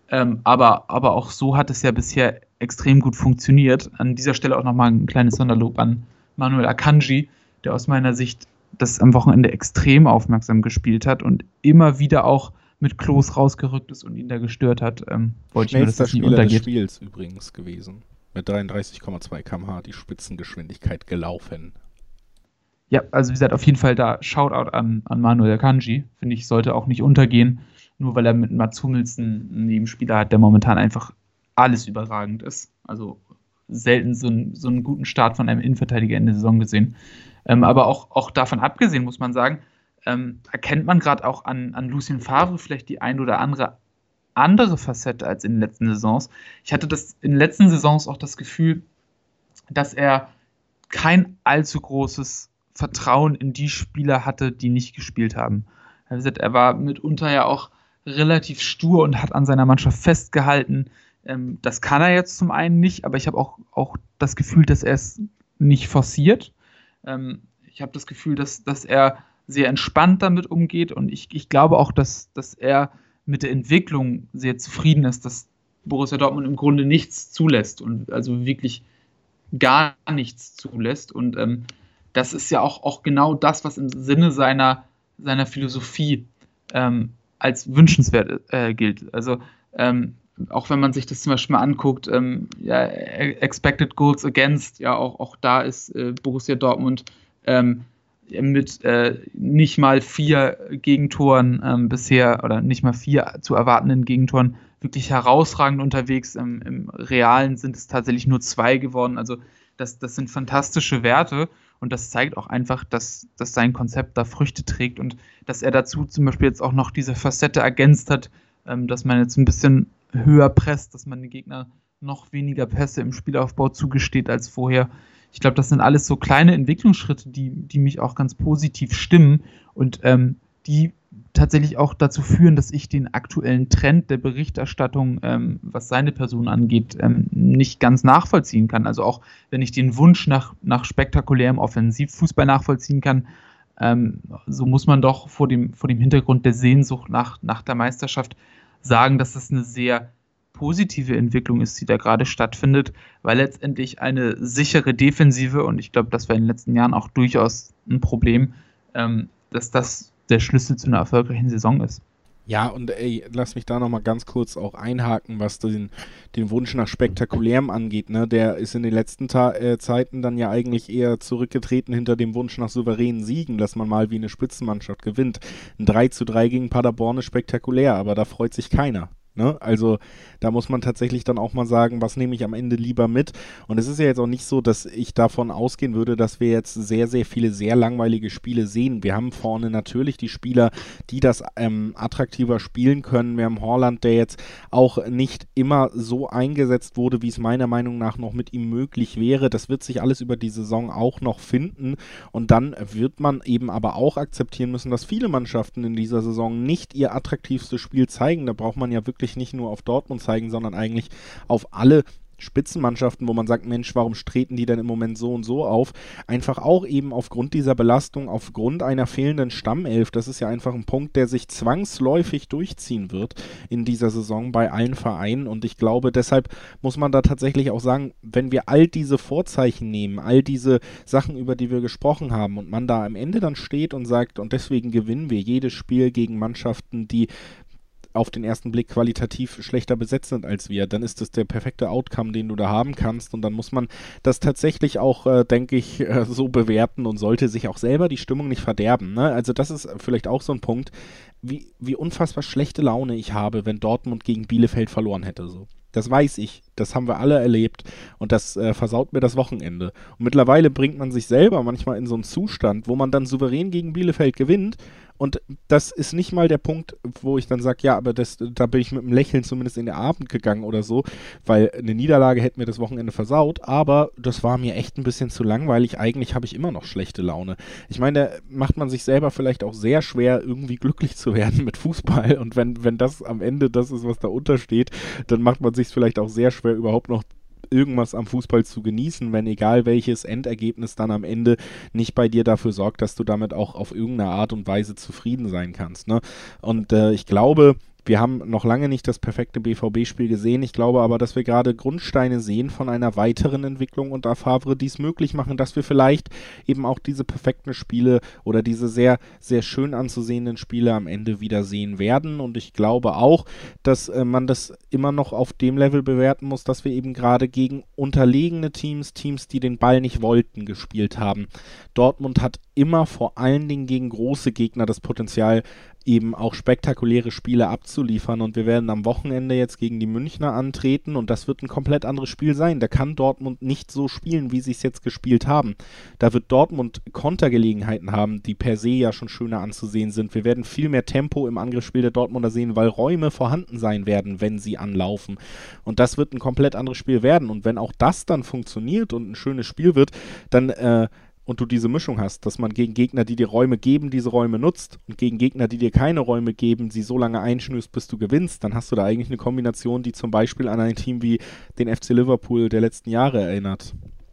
Speaker 5: Aber auch so hat es ja bisher extrem gut funktioniert. An dieser Stelle auch nochmal ein kleines Sonderlob an Manuel Akanji, der aus meiner Sicht das am Wochenende extrem aufmerksam gespielt hat und immer wieder auch mit Klos rausgerückt ist und ihn da gestört hat. Wollte ich nur, dass das nicht untergeht.
Speaker 4: Des Spiels übrigens gewesen. Mit 33,2 km/h die Spitzengeschwindigkeit gelaufen.
Speaker 5: Ja, also wie gesagt, auf jeden Fall da Shoutout an Manuel Akanji. Finde ich, sollte auch nicht untergehen, nur weil er mit Mats Hummels einen Nebenspieler hat, der momentan einfach alles überragend ist. Also selten so einen guten Start von einem Innenverteidiger in der Saison gesehen. Aber auch davon abgesehen, muss man sagen, erkennt man gerade auch an Lucien Favre vielleicht die ein oder andere Facette als in den letzten Saisons. Ich hatte in den letzten Saisons auch das Gefühl, dass er kein allzu großes Vertrauen in die Spieler hatte, die nicht gespielt haben. Er war mitunter ja auch relativ stur und hat an seiner Mannschaft festgehalten. Das kann er jetzt zum einen nicht, aber ich habe auch das Gefühl, dass er es nicht forciert. Ich habe das Gefühl, dass er sehr entspannt damit umgeht und ich glaube auch, dass er mit der Entwicklung sehr zufrieden ist, dass Borussia Dortmund im Grunde nichts zulässt und also wirklich gar nichts zulässt und das ist ja auch genau das, was im Sinne seiner Philosophie als wünschenswert gilt. Also auch wenn man sich das zum Beispiel mal anguckt, Expected Goals Against, ja auch da ist Borussia Dortmund mit nicht mal 4 Gegentoren bisher oder nicht mal 4 zu erwartenden Gegentoren wirklich herausragend unterwegs. Im Realen sind es tatsächlich nur 2 geworden. Also das sind fantastische Werte und das zeigt auch einfach, dass sein Konzept da Früchte trägt und dass er dazu zum Beispiel jetzt auch noch diese Facette ergänzt hat, dass man jetzt ein bisschen höher presst, dass man den Gegner noch weniger Pässe im Spielaufbau zugesteht als vorher. Ich glaube, das sind alles so kleine Entwicklungsschritte, die mich auch ganz positiv stimmen und die tatsächlich auch dazu führen, dass ich den aktuellen Trend der Berichterstattung, was seine Person angeht, nicht ganz nachvollziehen kann. Also auch wenn ich den Wunsch nach spektakulärem Offensivfußball nachvollziehen kann, so muss man doch vor dem Hintergrund der Sehnsucht nach der Meisterschaft sagen, dass das eine sehr positive Entwicklung ist, die da gerade stattfindet, weil letztendlich eine sichere Defensive, und ich glaube, das war in den letzten Jahren auch durchaus ein Problem, dass das der Schlüssel zu einer erfolgreichen Saison ist.
Speaker 4: Ja, und lass mich da nochmal ganz kurz auch einhaken, was den Wunsch nach Spektakulärem angeht. Ne? Der ist in den letzten Zeiten dann ja eigentlich eher zurückgetreten hinter dem Wunsch nach souveränen Siegen, dass man mal wie eine Spitzenmannschaft gewinnt. Ein 3:3 gegen Paderborn ist spektakulär, aber da freut sich keiner. Ne? Also da muss man tatsächlich dann auch mal sagen, was nehme ich am Ende lieber mit. Und es ist ja jetzt auch nicht so, dass ich davon ausgehen würde, dass wir jetzt sehr, sehr viele sehr langweilige Spiele sehen. Wir haben vorne natürlich die Spieler, die das attraktiver spielen können. Wir haben Haaland, der jetzt auch nicht immer so eingesetzt wurde, wie es meiner Meinung nach noch mit ihm möglich wäre. Das wird sich alles über die Saison auch noch finden. Und dann wird man eben aber auch akzeptieren müssen, dass viele Mannschaften in dieser Saison nicht ihr attraktivstes Spiel zeigen. Da braucht man ja wirklich nicht nur auf Dortmund zeigen, sondern eigentlich auf alle Spitzenmannschaften, wo man sagt, Mensch, warum treten die denn im Moment so und so auf? Einfach auch eben aufgrund dieser Belastung, aufgrund einer fehlenden Stammelf. Das ist ja einfach ein Punkt, der sich zwangsläufig durchziehen wird in dieser Saison bei allen Vereinen. Und ich glaube, deshalb muss man da tatsächlich auch sagen, wenn wir all diese Vorzeichen nehmen, all diese Sachen, über die wir gesprochen haben, und man da am Ende dann steht und sagt, und deswegen gewinnen wir jedes Spiel gegen Mannschaften, die auf den ersten Blick qualitativ schlechter besetzt sind als wir, dann ist das der perfekte Outcome, den du da haben kannst, und dann muss man das tatsächlich auch, denke ich, so bewerten und sollte sich auch selber die Stimmung nicht verderben. Ne? Also das ist vielleicht auch so ein Punkt, wie unfassbar schlechte Laune ich habe, wenn Dortmund gegen Bielefeld verloren hätte. So. Das weiß ich, das haben wir alle erlebt, und das versaut mir das Wochenende. Und mittlerweile bringt man sich selber manchmal in so einen Zustand, wo man dann souverän gegen Bielefeld gewinnt, und das ist nicht mal der Punkt, wo ich dann sage, ja, aber da bin ich mit einem Lächeln zumindest in den Abend gegangen oder so, weil eine Niederlage hätte mir das Wochenende versaut, aber das war mir echt ein bisschen zu langweilig. Eigentlich habe ich immer noch schlechte Laune. Ich meine, da macht man sich selber vielleicht auch sehr schwer, irgendwie glücklich zu werden mit Fußball, und wenn das am Ende das ist, was da untersteht, dann macht man sich vielleicht auch sehr schwer, überhaupt noch irgendwas am Fußball zu genießen, wenn egal welches Endergebnis dann am Ende nicht bei dir dafür sorgt, dass du damit auch auf irgendeine Art und Weise zufrieden sein kannst. Ne? Und ich glaube, wir haben noch lange nicht das perfekte BVB-Spiel gesehen. Ich glaube aber, dass wir gerade Grundsteine sehen von einer weiteren Entwicklung unter Favre, die es möglich machen, dass wir vielleicht eben auch diese perfekten Spiele oder diese sehr, sehr schön anzusehenden Spiele am Ende wieder sehen werden. Und ich glaube auch, dass man das immer noch auf dem Level bewerten muss, dass wir eben gerade gegen unterlegene Teams, die den Ball nicht wollten, gespielt haben. Dortmund hat immer vor allen Dingen gegen große Gegner das Potenzial, eben auch spektakuläre Spiele abzuliefern, und wir werden am Wochenende jetzt gegen die Münchner antreten, und das wird ein komplett anderes Spiel sein. Da kann Dortmund nicht so spielen, wie sie es jetzt gespielt haben. Da wird Dortmund Kontergelegenheiten haben, die per se ja schon schöner anzusehen sind. Wir werden viel mehr Tempo im Angriffsspiel der Dortmunder sehen, weil Räume vorhanden sein werden, wenn sie anlaufen. Und das wird ein komplett anderes Spiel werden. Und wenn auch das dann funktioniert und ein schönes Spiel wird, dann und du diese Mischung hast, dass man gegen Gegner, die dir Räume geben, diese Räume nutzt, und gegen Gegner, die dir keine Räume geben, sie so lange einschnürst, bis du gewinnst, dann hast du da eigentlich eine Kombination, die zum Beispiel an ein Team wie den FC Liverpool der letzten Jahre erinnert.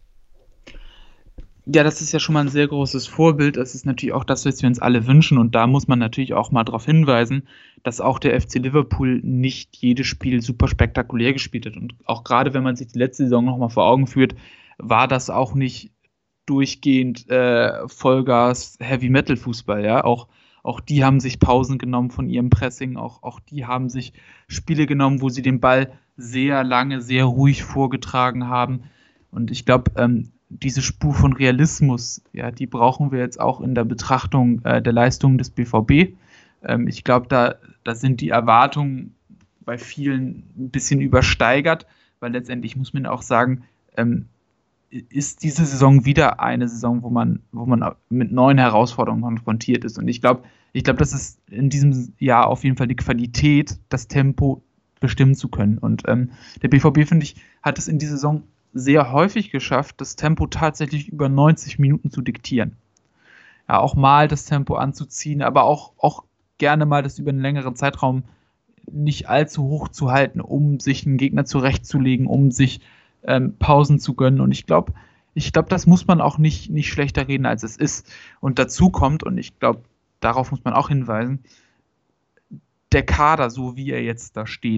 Speaker 5: Ja, das ist ja schon mal ein sehr großes Vorbild. Das ist natürlich auch das, was wir uns alle wünschen, und da muss man natürlich auch mal darauf hinweisen, dass auch der FC Liverpool nicht jedes Spiel super spektakulär gespielt hat, und auch gerade wenn man sich die letzte Saison nochmal vor Augen führt, war das auch nicht durchgehend Vollgas Heavy-Metal-Fußball, ja, auch die haben sich Pausen genommen von ihrem Pressing, auch die haben sich Spiele genommen, wo sie den Ball sehr lange, sehr ruhig vorgetragen haben, und ich glaube, diese Spur von Realismus, ja, die brauchen wir jetzt auch in der Betrachtung der Leistungen des BVB. Ich glaube, da sind die Erwartungen bei vielen ein bisschen übersteigert, weil letztendlich muss man auch sagen, ist diese Saison wieder eine Saison, wo man mit neuen Herausforderungen konfrontiert ist. Und ich glaube, das ist in diesem Jahr auf jeden Fall die Qualität, das Tempo bestimmen zu können. Und der BVB, finde ich, hat es in dieser Saison sehr häufig geschafft, das Tempo tatsächlich über 90 Minuten zu diktieren. Ja, auch mal das Tempo anzuziehen, aber auch gerne mal das über einen längeren Zeitraum nicht allzu hoch zu halten, um sich einen Gegner zurechtzulegen, um sich Pausen zu gönnen. Und ich glaube, das muss man auch nicht schlechter reden, als es ist. Und dazu kommt, und ich glaube, darauf muss man auch hinweisen, der Kader, so wie er jetzt da steht,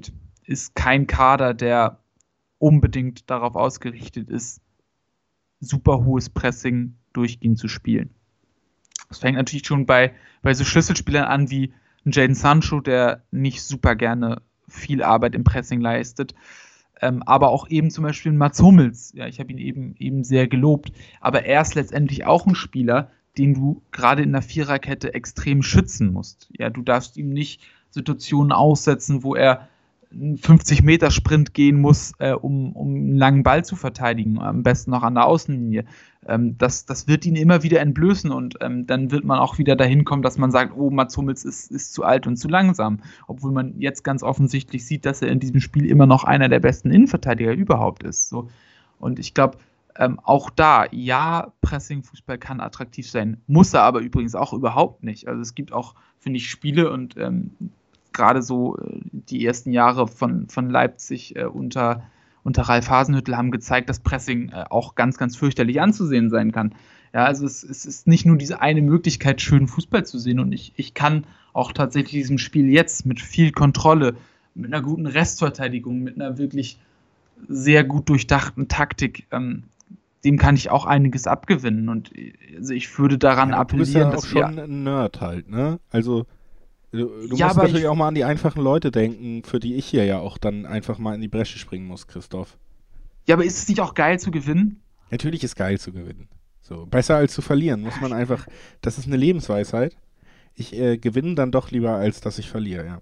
Speaker 5: ist kein Kader, der unbedingt darauf ausgerichtet ist, super hohes Pressing durchgehend zu spielen. Das fängt natürlich schon bei so Schlüsselspielern an wie ein Jadon Sancho, der nicht super gerne viel Arbeit im Pressing leistet, aber auch eben zum Beispiel Mats Hummels. Ja, ich habe ihn eben sehr gelobt, aber er ist letztendlich auch ein Spieler, den du gerade in der Viererkette extrem schützen musst. Ja, du darfst ihm nicht Situationen aussetzen, wo er einen 50-Meter-Sprint gehen muss, um einen langen Ball zu verteidigen, am besten noch an der Außenlinie. Das wird ihn immer wieder entblößen und dann wird man auch wieder dahin kommen, dass man sagt, oh, Mats Hummels ist zu alt und zu langsam. Obwohl man jetzt ganz offensichtlich sieht, dass er in diesem Spiel immer noch einer der besten Innenverteidiger überhaupt ist. So. Und ich glaube, auch da, ja, Pressing-Fußball kann attraktiv sein, muss er aber übrigens auch überhaupt nicht. Also es gibt auch, finde ich, Spiele und gerade so die ersten Jahre von Leipzig unter Ralf Hasenhüttl haben gezeigt, dass Pressing auch ganz, ganz fürchterlich anzusehen sein kann. Ja, also es ist nicht nur diese eine Möglichkeit, schönen Fußball zu sehen und ich kann auch tatsächlich diesem Spiel jetzt mit viel Kontrolle, mit einer guten Restverteidigung, mit einer wirklich sehr gut durchdachten Taktik, dem kann ich auch einiges abgewinnen und also ich würde daran appellieren,
Speaker 4: dass wir... Du bist ja auch schon ein Nerd halt, ne? Also du musst natürlich auch mal an die einfachen Leute denken, für die ich hier ja auch dann einfach mal in die Bresche springen muss, Christoph.
Speaker 5: Ja, aber ist es nicht auch geil zu gewinnen?
Speaker 4: Natürlich ist geil zu gewinnen. So, besser als zu verlieren, muss man einfach, das ist eine Lebensweisheit. Ich gewinne dann doch lieber, als dass ich verliere, ja.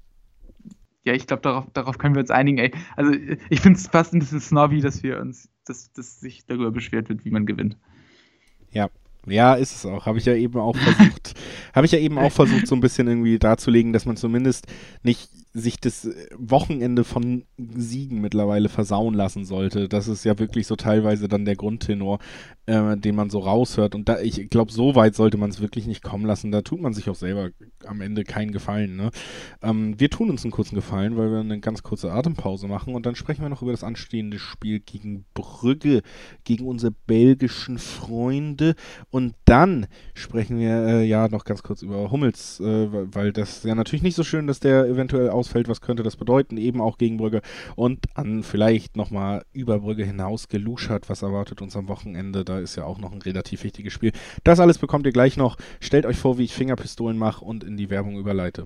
Speaker 5: Ja, ich glaube, darauf können wir uns einigen, ey. Also ich finde es fast ein bisschen snobby, dass sich darüber beschwert wird, wie man gewinnt.
Speaker 4: Ja, ist es auch. Habe ich ja eben auch versucht, so ein bisschen irgendwie darzulegen, dass man zumindest nicht sich das Wochenende von Siegen mittlerweile versauen lassen sollte. Das ist ja wirklich so teilweise dann der Grundtenor, den man so raushört. Und da, ich glaube, so weit sollte man es wirklich nicht kommen lassen. Da tut man sich auch selber am Ende keinen Gefallen. Ne? Wir tun uns einen kurzen Gefallen, weil wir eine ganz kurze Atempause machen und dann sprechen wir noch über das anstehende Spiel gegen Brügge, gegen unsere belgischen Freunde. Und dann sprechen wir ja noch ganz kurz über Hummels, weil das ja natürlich nicht so schön, dass der eventuell ausfällt. Was könnte das bedeuten? Eben auch gegen Brügge. Und dann vielleicht nochmal über Brügge hinaus geluschert. Was erwartet uns am Wochenende? Da ist ja auch noch ein relativ wichtiges Spiel. Das alles bekommt ihr gleich noch. Stellt euch vor, wie ich Fingerpistolen mache und in die Werbung überleite.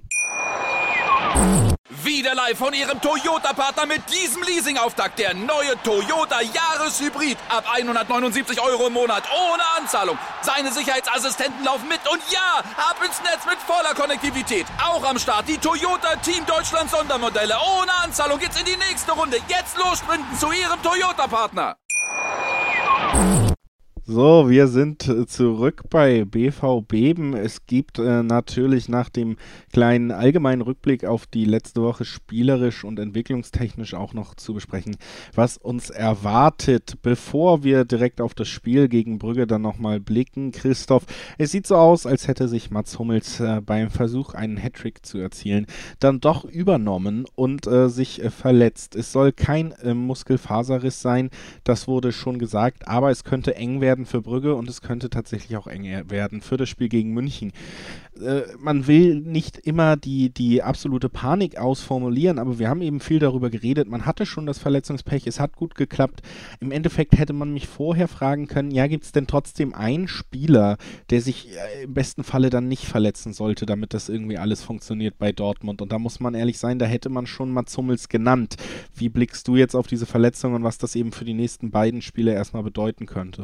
Speaker 2: Wieder live von Ihrem Toyota-Partner mit diesem Leasing-Auftakt. Der neue Toyota Jahreshybrid. Ab 179 € im Monat. Ohne Anzahlung. Seine Sicherheitsassistenten laufen mit. Und ja, ab ins Netz mit voller Konnektivität. Auch am Start die Toyota Team Deutschland Sondermodelle. Ohne Anzahlung geht's in die nächste Runde. Jetzt los sprinten zu Ihrem Toyota-Partner.
Speaker 4: So, wir sind zurück bei BV Beben. Es gibt natürlich nach dem kleinen allgemeinen Rückblick auf die letzte Woche spielerisch und entwicklungstechnisch auch noch zu besprechen, was uns erwartet. Bevor wir direkt auf das Spiel gegen Brügge dann nochmal blicken, Christoph, es sieht so aus, als hätte sich Mats Hummels beim Versuch, einen Hattrick zu erzielen, dann doch übernommen und sich verletzt. Es soll kein Muskelfaserriss sein, das wurde schon gesagt, aber es könnte eng werden für Brügge und es könnte tatsächlich auch eng werden für das Spiel gegen München. Man will nicht immer die absolute Panik ausformulieren, aber wir haben eben viel darüber geredet. Man hatte schon das Verletzungspech, es hat gut geklappt. Im Endeffekt hätte man mich vorher fragen können, ja, gibt es denn trotzdem einen Spieler, der sich im besten Falle dann nicht verletzen sollte, damit das irgendwie alles funktioniert bei Dortmund? Und da muss man ehrlich sein, da hätte man schon Mats Hummels genannt. Wie blickst du jetzt auf diese Verletzung und was das eben für die nächsten beiden Spiele erstmal bedeuten könnte?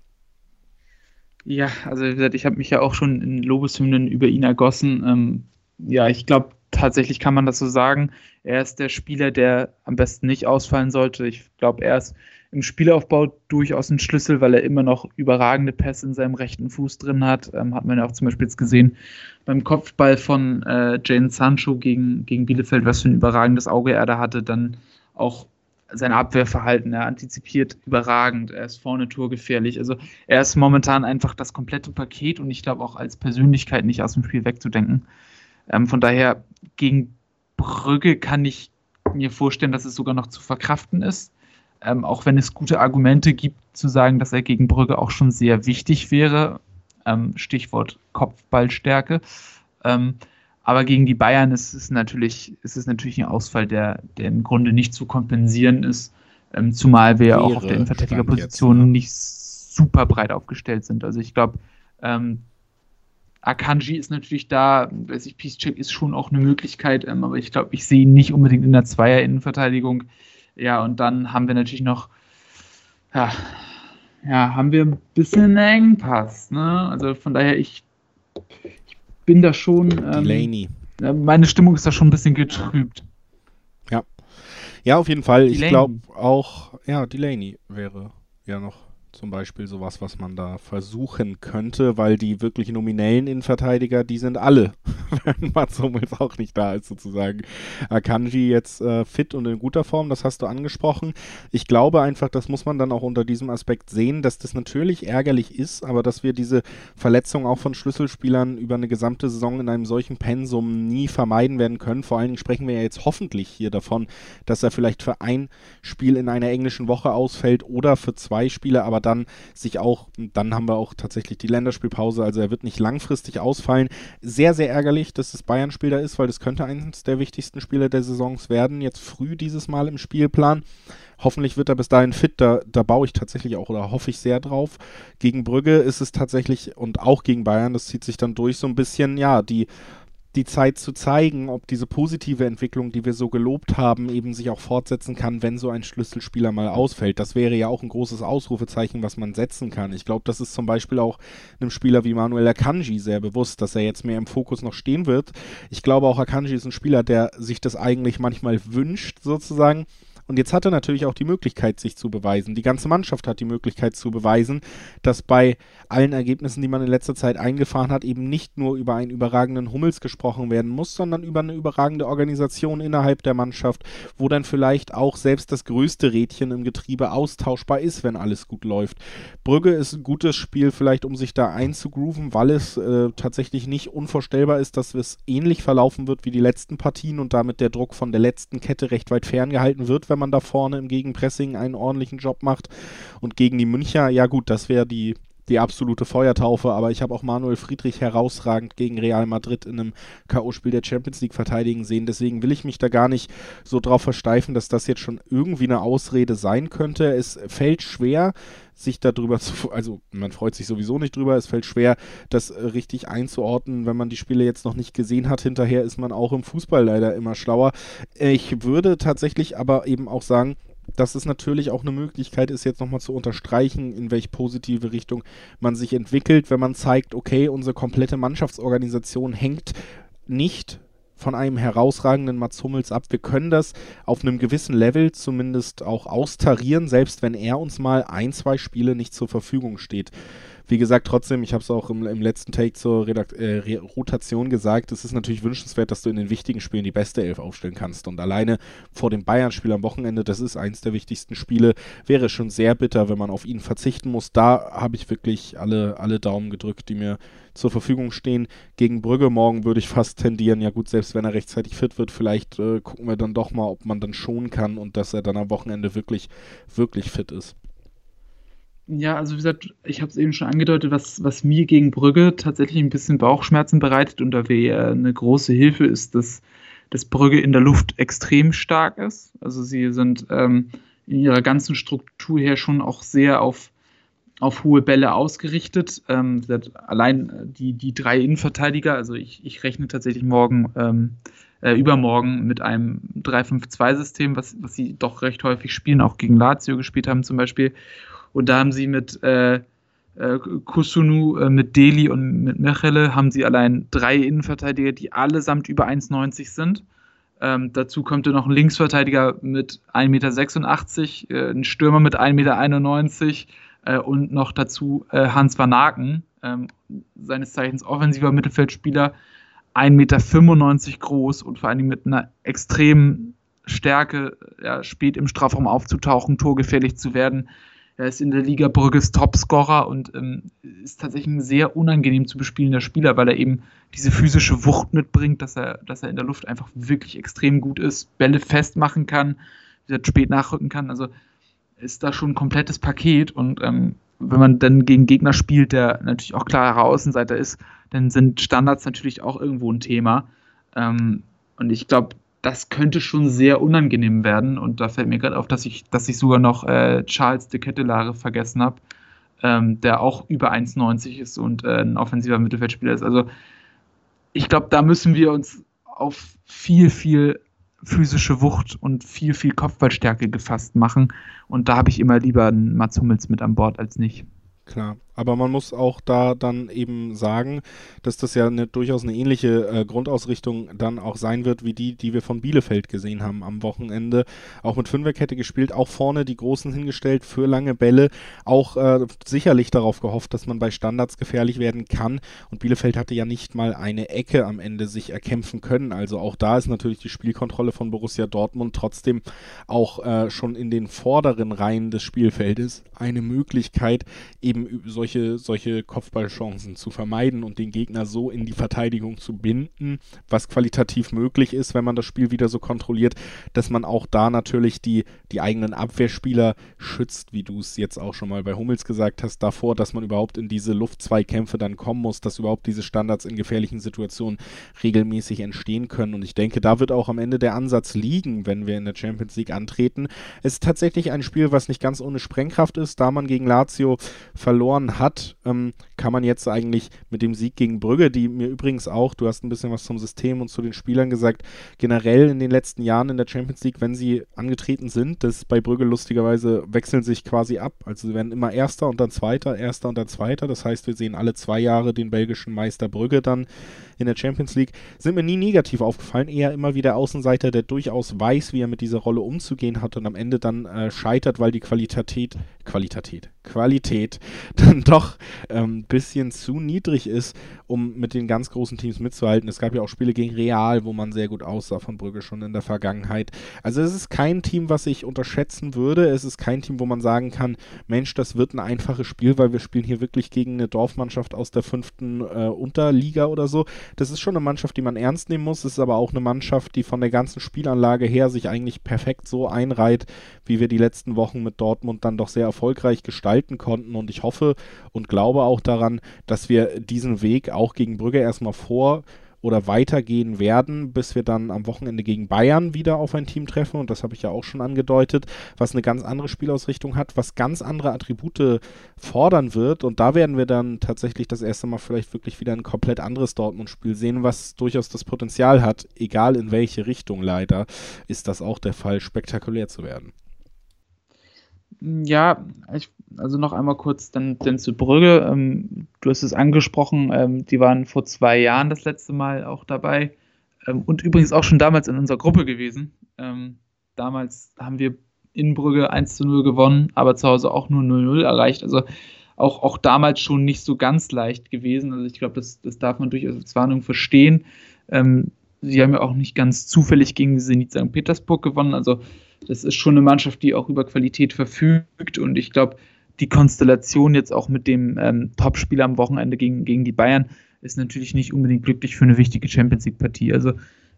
Speaker 5: Ja, also wie gesagt, ich habe mich ja auch schon in Lobeshymnen über ihn ergossen. Ja, ich glaube, tatsächlich kann man das so sagen. Er ist der Spieler, der am besten nicht ausfallen sollte. Ich glaube, er ist im Spielaufbau durchaus ein Schlüssel, weil er immer noch überragende Pässe in seinem rechten Fuß drin hat. Hat man ja auch zum Beispiel jetzt gesehen beim Kopfball von Jadon Sancho gegen Bielefeld, was für ein überragendes Auge er da hatte. Dann auch sein Abwehrverhalten, er antizipiert überragend, er ist vorne torgefährlich. Also er ist momentan einfach das komplette Paket und ich glaube auch als Persönlichkeit nicht aus dem Spiel wegzudenken. Von daher gegen Brügge kann ich mir vorstellen, dass es sogar noch zu verkraften ist. Auch wenn es gute Argumente gibt, zu sagen, dass er gegen Brügge auch schon sehr wichtig wäre. Stichwort Kopfballstärke. Aber gegen die Bayern ist es natürlich ein Ausfall, der im Grunde nicht zu kompensieren ist, zumal wir auch auf der Innenverteidigerposition nicht super breit aufgestellt sind. Also ich glaube, Akanji ist natürlich da, Piszczek ist schon auch eine Möglichkeit, aber ich glaube, ich sehe ihn nicht unbedingt in der Zweier-Innenverteidigung. Ja, und dann haben wir natürlich noch, haben wir ein bisschen einen Engpass, ne? Also von daher, ich bin da schon,
Speaker 4: Delaney.
Speaker 5: Meine Stimmung ist da schon ein bisschen getrübt.
Speaker 4: Ja, auf jeden Fall.
Speaker 5: Delaney.
Speaker 4: Ich glaube auch, Delaney wäre ja noch zum Beispiel sowas, was man da versuchen könnte, weil die wirklich nominellen Innenverteidiger, die sind alle, wenn Mats Hummels auch nicht da ist sozusagen. Akanji jetzt fit und in guter Form, das hast du angesprochen. Ich glaube einfach, das muss man dann auch unter diesem Aspekt sehen, dass das natürlich ärgerlich ist, aber dass wir diese Verletzung auch von Schlüsselspielern über eine gesamte Saison in einem solchen Pensum nie vermeiden werden können. Vor allen Dingen sprechen wir ja jetzt hoffentlich hier davon, dass er vielleicht für ein Spiel in einer englischen Woche ausfällt oder für 2 Spiele, aber dann haben wir auch tatsächlich die Länderspielpause, also er wird nicht langfristig ausfallen. Sehr, sehr ärgerlich, dass das Bayern-Spiel da ist, weil das könnte eines der wichtigsten Spiele der Saisons werden, jetzt früh dieses Mal im Spielplan. Hoffentlich wird er bis dahin fit, da baue ich tatsächlich auch oder hoffe ich sehr drauf. Gegen Brügge ist es tatsächlich und auch gegen Bayern, das zieht sich dann durch so ein bisschen, die Zeit zu zeigen, ob diese positive Entwicklung, die wir so gelobt haben, eben sich auch fortsetzen kann, wenn so ein Schlüsselspieler mal ausfällt. Das wäre ja auch ein großes Ausrufezeichen, was man setzen kann. Ich glaube, das ist zum Beispiel auch einem Spieler wie Manuel Akanji sehr bewusst, dass er jetzt mehr im Fokus noch stehen wird. Ich glaube auch, Akanji ist ein Spieler, der sich das eigentlich manchmal wünscht, sozusagen. Und jetzt hat er natürlich auch die Möglichkeit, sich zu beweisen. Die ganze Mannschaft hat die Möglichkeit zu beweisen, dass bei allen Ergebnissen, die man in letzter Zeit eingefahren hat, eben nicht nur über einen überragenden Hummels gesprochen werden muss, sondern über eine überragende Organisation innerhalb der Mannschaft, wo dann vielleicht auch selbst das größte Rädchen im Getriebe austauschbar ist, wenn alles gut läuft. Brügge ist ein gutes Spiel vielleicht, um sich da einzugrooven, weil es tatsächlich nicht unvorstellbar ist, dass es ähnlich verlaufen wird wie die letzten Partien und damit der Druck von der letzten Kette recht weit ferngehalten wird, wenn man da vorne im Gegenpressing einen ordentlichen Job macht. Und gegen die Münchner, ja gut, das wäre die absolute Feuertaufe, aber ich habe auch Manuel Friedrich herausragend gegen Real Madrid in einem K.O.-Spiel der Champions League verteidigen sehen. Deswegen will ich mich da gar nicht so drauf versteifen, dass das jetzt schon irgendwie eine Ausrede sein könnte. Es fällt schwer, sich darüber also man freut sich sowieso nicht drüber, es fällt schwer, das richtig einzuordnen, wenn man die Spiele jetzt noch nicht gesehen hat. Hinterher ist man auch im Fußball leider immer schlauer. Ich würde tatsächlich aber eben auch sagen, dass es natürlich auch eine Möglichkeit ist, jetzt nochmal zu unterstreichen, in welche positive Richtung man sich entwickelt, wenn man zeigt, okay, unsere komplette Mannschaftsorganisation hängt nicht von einem herausragenden Mats Hummels ab. Wir können das auf einem gewissen Level zumindest auch austarieren, selbst wenn er uns mal 1-2 Spiele nicht zur Verfügung steht. Wie gesagt, trotzdem, ich habe es auch im letzten Take zur Rotation gesagt, es ist natürlich wünschenswert, dass du in den wichtigen Spielen die beste Elf aufstellen kannst. Und alleine vor dem Bayern-Spiel am Wochenende, das ist eins der wichtigsten Spiele, wäre schon sehr bitter, wenn man auf ihn verzichten muss. Da habe ich wirklich alle Daumen gedrückt, die mir zur Verfügung stehen. Gegen Brügge morgen würde ich fast tendieren, ja gut, selbst wenn er rechtzeitig fit wird, vielleicht gucken wir dann doch mal, ob man dann schonen kann und dass er dann am Wochenende wirklich, wirklich fit ist.
Speaker 5: Ja, also wie gesagt, ich habe es eben schon angedeutet, was mir gegen Brügge tatsächlich ein bisschen Bauchschmerzen bereitet und da wäre eine große Hilfe ist, dass Brügge in der Luft extrem stark ist. Also sie sind in ihrer ganzen Struktur her schon auch sehr auf hohe Bälle ausgerichtet. Allein die 3 Innenverteidiger, also ich rechne tatsächlich übermorgen mit einem 3-5-2-System, was sie doch recht häufig spielen, auch gegen Lazio gespielt haben zum Beispiel. Und da haben sie mit Kusunu, mit Deli und mit Mechele haben sie allein 3 Innenverteidiger, die allesamt über 1,90 sind. Dazu kommt dann noch ein Linksverteidiger mit 1,86 Meter, ein Stürmer mit 1,91 Meter und noch dazu Hans van Aken, seines Zeichens offensiver Mittelfeldspieler, 1,95 Meter groß und vor allen Dingen mit einer extremen Stärke, spät im Strafraum aufzutauchen, torgefährlich zu werden. Er ist in der Liga Brügges Topscorer und ist tatsächlich ein sehr unangenehm zu bespielender Spieler, weil er eben diese physische Wucht mitbringt, dass er in der Luft einfach wirklich extrem gut ist, Bälle festmachen kann, spät nachrücken kann. Also ist da schon ein komplettes Paket und wenn man dann gegen Gegner spielt, der natürlich auch klarer Außenseiter ist, dann sind Standards natürlich auch irgendwo ein Thema. Und ich glaube, das könnte schon sehr unangenehm werden. Und da fällt mir gerade auf, dass ich sogar noch Charles de Kettelare vergessen habe, der auch über 1,90 ist und ein offensiver Mittelfeldspieler ist. Also ich glaube, da müssen wir uns auf viel, viel physische Wucht und viel, viel Kopfballstärke gefasst machen. Und da habe ich immer lieber einen Mats Hummels mit an Bord als nicht.
Speaker 4: Klar, aber man muss auch da dann eben sagen, dass das ja durchaus eine ähnliche Grundausrichtung dann auch sein wird, wie die wir von Bielefeld gesehen haben am Wochenende. Auch mit Fünferkette gespielt, auch vorne die Großen hingestellt für lange Bälle, auch sicherlich darauf gehofft, dass man bei Standards gefährlich werden kann. Und Bielefeld hatte ja nicht mal eine Ecke am Ende sich erkämpfen können. Also auch da ist natürlich die Spielkontrolle von Borussia Dortmund trotzdem auch schon in den vorderen Reihen des Spielfeldes eine Möglichkeit, eben solche Kopfballchancen zu vermeiden und den Gegner so in die Verteidigung zu binden, was qualitativ möglich ist, wenn man das Spiel wieder so kontrolliert, dass man auch da natürlich die eigenen Abwehrspieler schützt, wie du es jetzt auch schon mal bei Hummels gesagt hast, davor, dass man überhaupt in diese Luftzweikämpfe dann kommen muss, dass überhaupt diese Standards in gefährlichen Situationen regelmäßig entstehen können. Und ich denke, da wird auch am Ende der Ansatz liegen, wenn wir in der Champions League antreten. Es ist tatsächlich ein Spiel, was nicht ganz ohne Sprengkraft ist, da man gegen Lazio verloren hat, kann man jetzt eigentlich mit dem Sieg gegen Brügge, die mir übrigens auch, du hast ein bisschen was zum System und zu den Spielern gesagt, generell in den letzten Jahren in der Champions League, wenn sie angetreten sind, das bei Brügge lustigerweise wechseln sich quasi ab, also sie werden immer Erster und dann Zweiter, Erster und dann Zweiter, das heißt, wir sehen alle 2 Jahre den belgischen Meister Brügge dann in der Champions League, sind mir nie negativ aufgefallen, eher immer wieder Außenseiter, der durchaus weiß, wie er mit dieser Rolle umzugehen hat und am Ende dann scheitert, weil die Qualität dann doch ein bisschen zu niedrig ist, um mit den ganz großen Teams mitzuhalten. Es gab ja auch Spiele gegen Real, wo man sehr gut aussah von Brügge schon in der Vergangenheit. Also es ist kein Team, was ich unterschätzen würde. Es ist kein Team, wo man sagen kann, Mensch, das wird ein einfaches Spiel, weil wir spielen hier wirklich gegen eine Dorfmannschaft aus der 5. Unterliga oder so. Das ist schon eine Mannschaft, die man ernst nehmen muss. Es ist aber auch eine Mannschaft, die von der ganzen Spielanlage her sich eigentlich perfekt so einreiht, wie wir die letzten Wochen mit Dortmund dann doch sehr erfolgreich gestalten konnten. Und ich hoffe und glaube auch daran, dass wir diesen Weg auch gegen Brügge erstmal oder weitergehen werden, bis wir dann am Wochenende gegen Bayern wieder auf ein Team treffen, und das habe ich ja auch schon angedeutet, was eine ganz andere Spielausrichtung hat, was ganz andere Attribute fordern wird, und da werden wir dann tatsächlich das erste Mal vielleicht wirklich wieder ein komplett anderes Dortmund-Spiel sehen, was durchaus das Potenzial hat, egal in welche Richtung leider, ist das auch der Fall, spektakulär zu werden.
Speaker 5: Ja, also noch einmal kurz dann zu Brügge. Du hast es angesprochen, die waren vor 2 Jahren das letzte Mal auch dabei und übrigens auch schon damals in unserer Gruppe gewesen. Damals haben wir in Brügge 1:0 gewonnen, aber zu Hause auch nur 0:0 erreicht. Also auch damals schon nicht so ganz leicht gewesen. Also ich glaube, das darf man durchaus als Warnung verstehen. Sie haben ja auch nicht ganz zufällig gegen Zenit St. Petersburg gewonnen. Also das ist schon eine Mannschaft, die auch über Qualität verfügt, und ich glaube, die Konstellation jetzt auch mit dem Topspiel am Wochenende gegen die Bayern ist natürlich nicht unbedingt glücklich für eine wichtige Champions-League-Partie. Also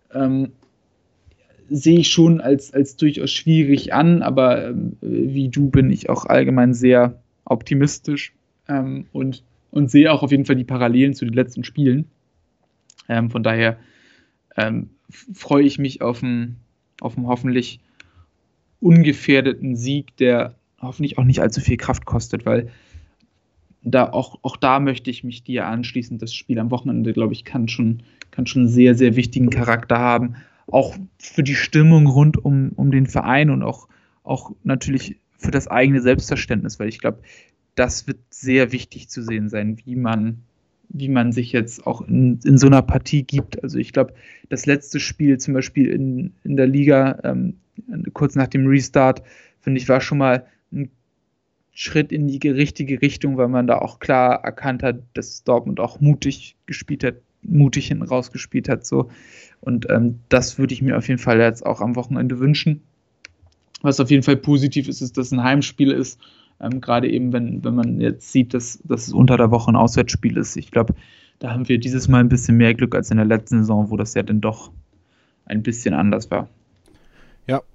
Speaker 5: sehe ich schon als durchaus schwierig an, aber wie du bin ich auch allgemein sehr optimistisch und sehe auch auf jeden Fall die Parallelen zu den letzten Spielen. Von daher freue ich mich auf einen hoffentlich ungefährdeten Sieg, der hoffentlich auch nicht allzu viel Kraft kostet, weil auch da möchte ich mich dir anschließen. Das Spiel am Wochenende, glaube ich, kann schon sehr, sehr wichtigen Charakter haben. Auch für die Stimmung rund um den Verein und auch natürlich für das eigene Selbstverständnis, weil ich glaube, das wird sehr wichtig zu sehen sein, wie man sich jetzt auch in so einer Partie gibt. Also ich glaube, das letzte Spiel zum Beispiel in der Liga, kurz nach dem Restart, finde ich, war schon mal ein Schritt in die richtige Richtung, weil man da auch klar erkannt hat, dass Dortmund auch mutig gespielt hat, mutig hinten rausgespielt hat. So. Und das würde ich mir auf jeden Fall jetzt auch am Wochenende wünschen. Was auf jeden Fall positiv ist, dass es ein Heimspiel ist. Gerade eben, wenn man jetzt sieht, dass es unter der Woche ein Auswärtsspiel ist. Ich glaube, da haben wir dieses Mal ein bisschen mehr Glück als in der letzten Saison, wo das ja dann doch ein bisschen anders war.
Speaker 4: Ja,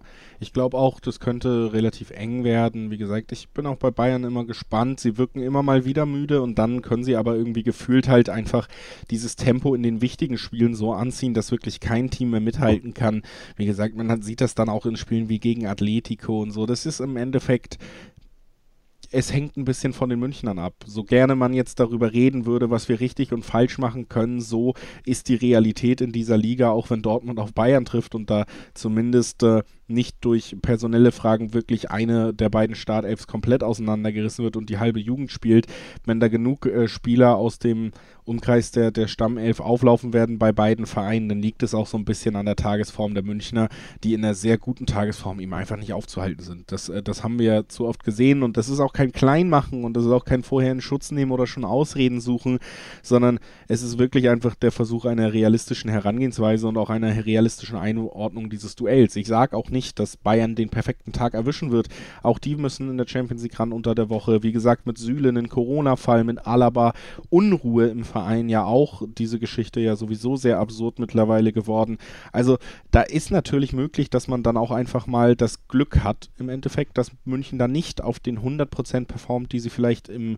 Speaker 4: Ich glaube auch, das könnte relativ eng werden. Wie gesagt, ich bin auch bei Bayern immer gespannt. Sie wirken immer mal wieder müde und dann können sie aber irgendwie gefühlt halt einfach dieses Tempo in den wichtigen Spielen so anziehen, dass wirklich kein Team mehr mithalten kann. Wie gesagt, man sieht das dann auch in Spielen wie gegen Atletico und so. Das ist im Endeffekt... Es hängt ein bisschen von den Münchnern ab. So gerne man jetzt darüber reden würde, was wir richtig und falsch machen können, so ist die Realität in dieser Liga, auch wenn Dortmund auf Bayern trifft und da zumindest nicht durch personelle Fragen wirklich eine der beiden Startelfs komplett auseinandergerissen wird und die halbe Jugend spielt. Wenn da genug Spieler aus dem Umkreis der Stammelf auflaufen werden bei beiden Vereinen, dann liegt es auch so ein bisschen an der Tagesform der Münchner, die in einer sehr guten Tagesform eben einfach nicht aufzuhalten sind. Das haben wir zu oft gesehen und das ist auch kein Kleinmachen und das ist auch kein vorher in Schutz nehmen oder schon Ausreden suchen, sondern es ist wirklich einfach der Versuch einer realistischen Herangehensweise und auch einer realistischen Einordnung dieses Duells. Ich sage auch nicht, dass Bayern den perfekten Tag erwischen wird. Auch die müssen in der Champions League ran unter der Woche. Wie gesagt, mit Süle einen Corona-Fall, mit Alaba, Unruhe im Verein ja auch. Diese Geschichte ja sowieso sehr absurd mittlerweile geworden. Also da ist natürlich möglich, dass man dann auch einfach mal das Glück hat, im Endeffekt, dass München da nicht auf den 100% performt, die sie vielleicht im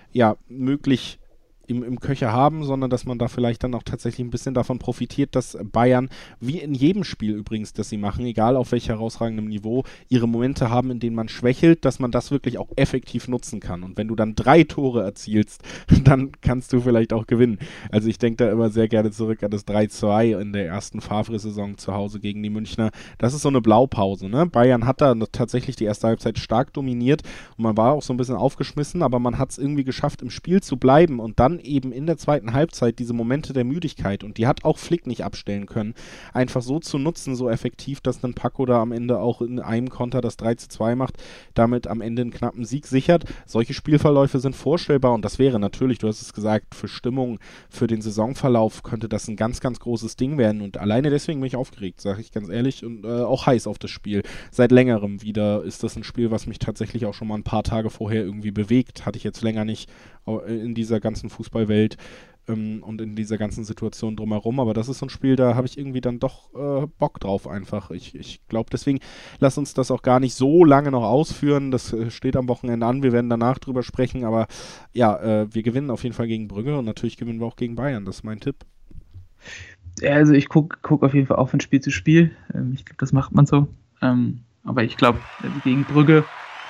Speaker 4: Köcher haben, sondern dass man da vielleicht dann auch tatsächlich ein bisschen davon profitiert, dass Bayern, wie in jedem Spiel übrigens, das sie machen, egal auf welch herausragendem Niveau, ihre Momente haben, in denen man schwächelt, dass man das wirklich auch effektiv nutzen kann. Und wenn du dann 3 Tore erzielst, dann kannst du vielleicht auch gewinnen. Also ich denke da immer sehr gerne zurück an das 3-2 in der ersten Favre-Saison zu Hause gegen die Münchner. Das ist so eine Blaupause, ne? Bayern hat da tatsächlich die erste Halbzeit stark dominiert und man war auch so ein bisschen aufgeschmissen, aber man hat es irgendwie geschafft, im Spiel zu bleiben und dann eben in der zweiten Halbzeit diese Momente der Müdigkeit, und die hat auch Flick nicht abstellen können, einfach so zu nutzen, so effektiv, dass dann Paco da am Ende auch in einem Konter das 3-2 macht, damit am Ende einen knappen Sieg sichert. Solche Spielverläufe sind vorstellbar und das wäre natürlich, du hast es gesagt, für Stimmung, für den Saisonverlauf könnte das ein ganz, ganz großes Ding werden und alleine deswegen bin ich aufgeregt, sage ich ganz ehrlich, und auch heiß auf das Spiel. Seit längerem wieder ist das ein Spiel, was mich tatsächlich auch schon mal ein paar Tage vorher irgendwie bewegt, hatte ich jetzt länger nicht in dieser ganzen Fußballwelt und in dieser ganzen Situation drumherum, aber das ist so ein Spiel, da habe ich irgendwie dann doch Bock drauf einfach. Ich glaube, deswegen lass uns das auch gar nicht so lange noch ausführen, das steht am Wochenende an, wir werden danach drüber sprechen, aber ja, wir gewinnen auf jeden Fall gegen Brügge und natürlich gewinnen wir auch gegen Bayern, das ist mein Tipp.
Speaker 5: Ja, also ich guck auf jeden Fall auch von Spiel zu Spiel, ich glaube, das macht man so, aber ich glaube, gegen Brügge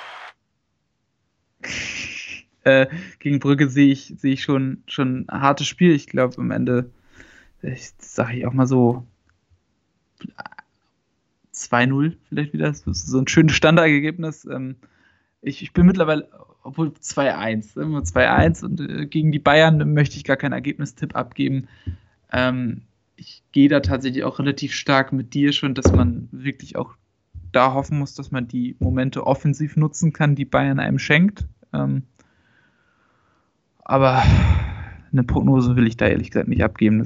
Speaker 5: sehe ich schon ein hartes Spiel. Ich glaube, am Ende, sage ich auch mal so 2-0 vielleicht wieder. Das ist so ein schönes Standardergebnis. Ich bin mittlerweile, obwohl 2-1 und gegen die Bayern möchte ich gar keinen Ergebnistipp abgeben. Ich gehe da tatsächlich auch relativ stark mit dir schon, dass man wirklich auch da hoffen muss, dass man die Momente offensiv nutzen kann, die Bayern einem schenkt. Aber eine Prognose will ich da ehrlich gesagt nicht abgeben.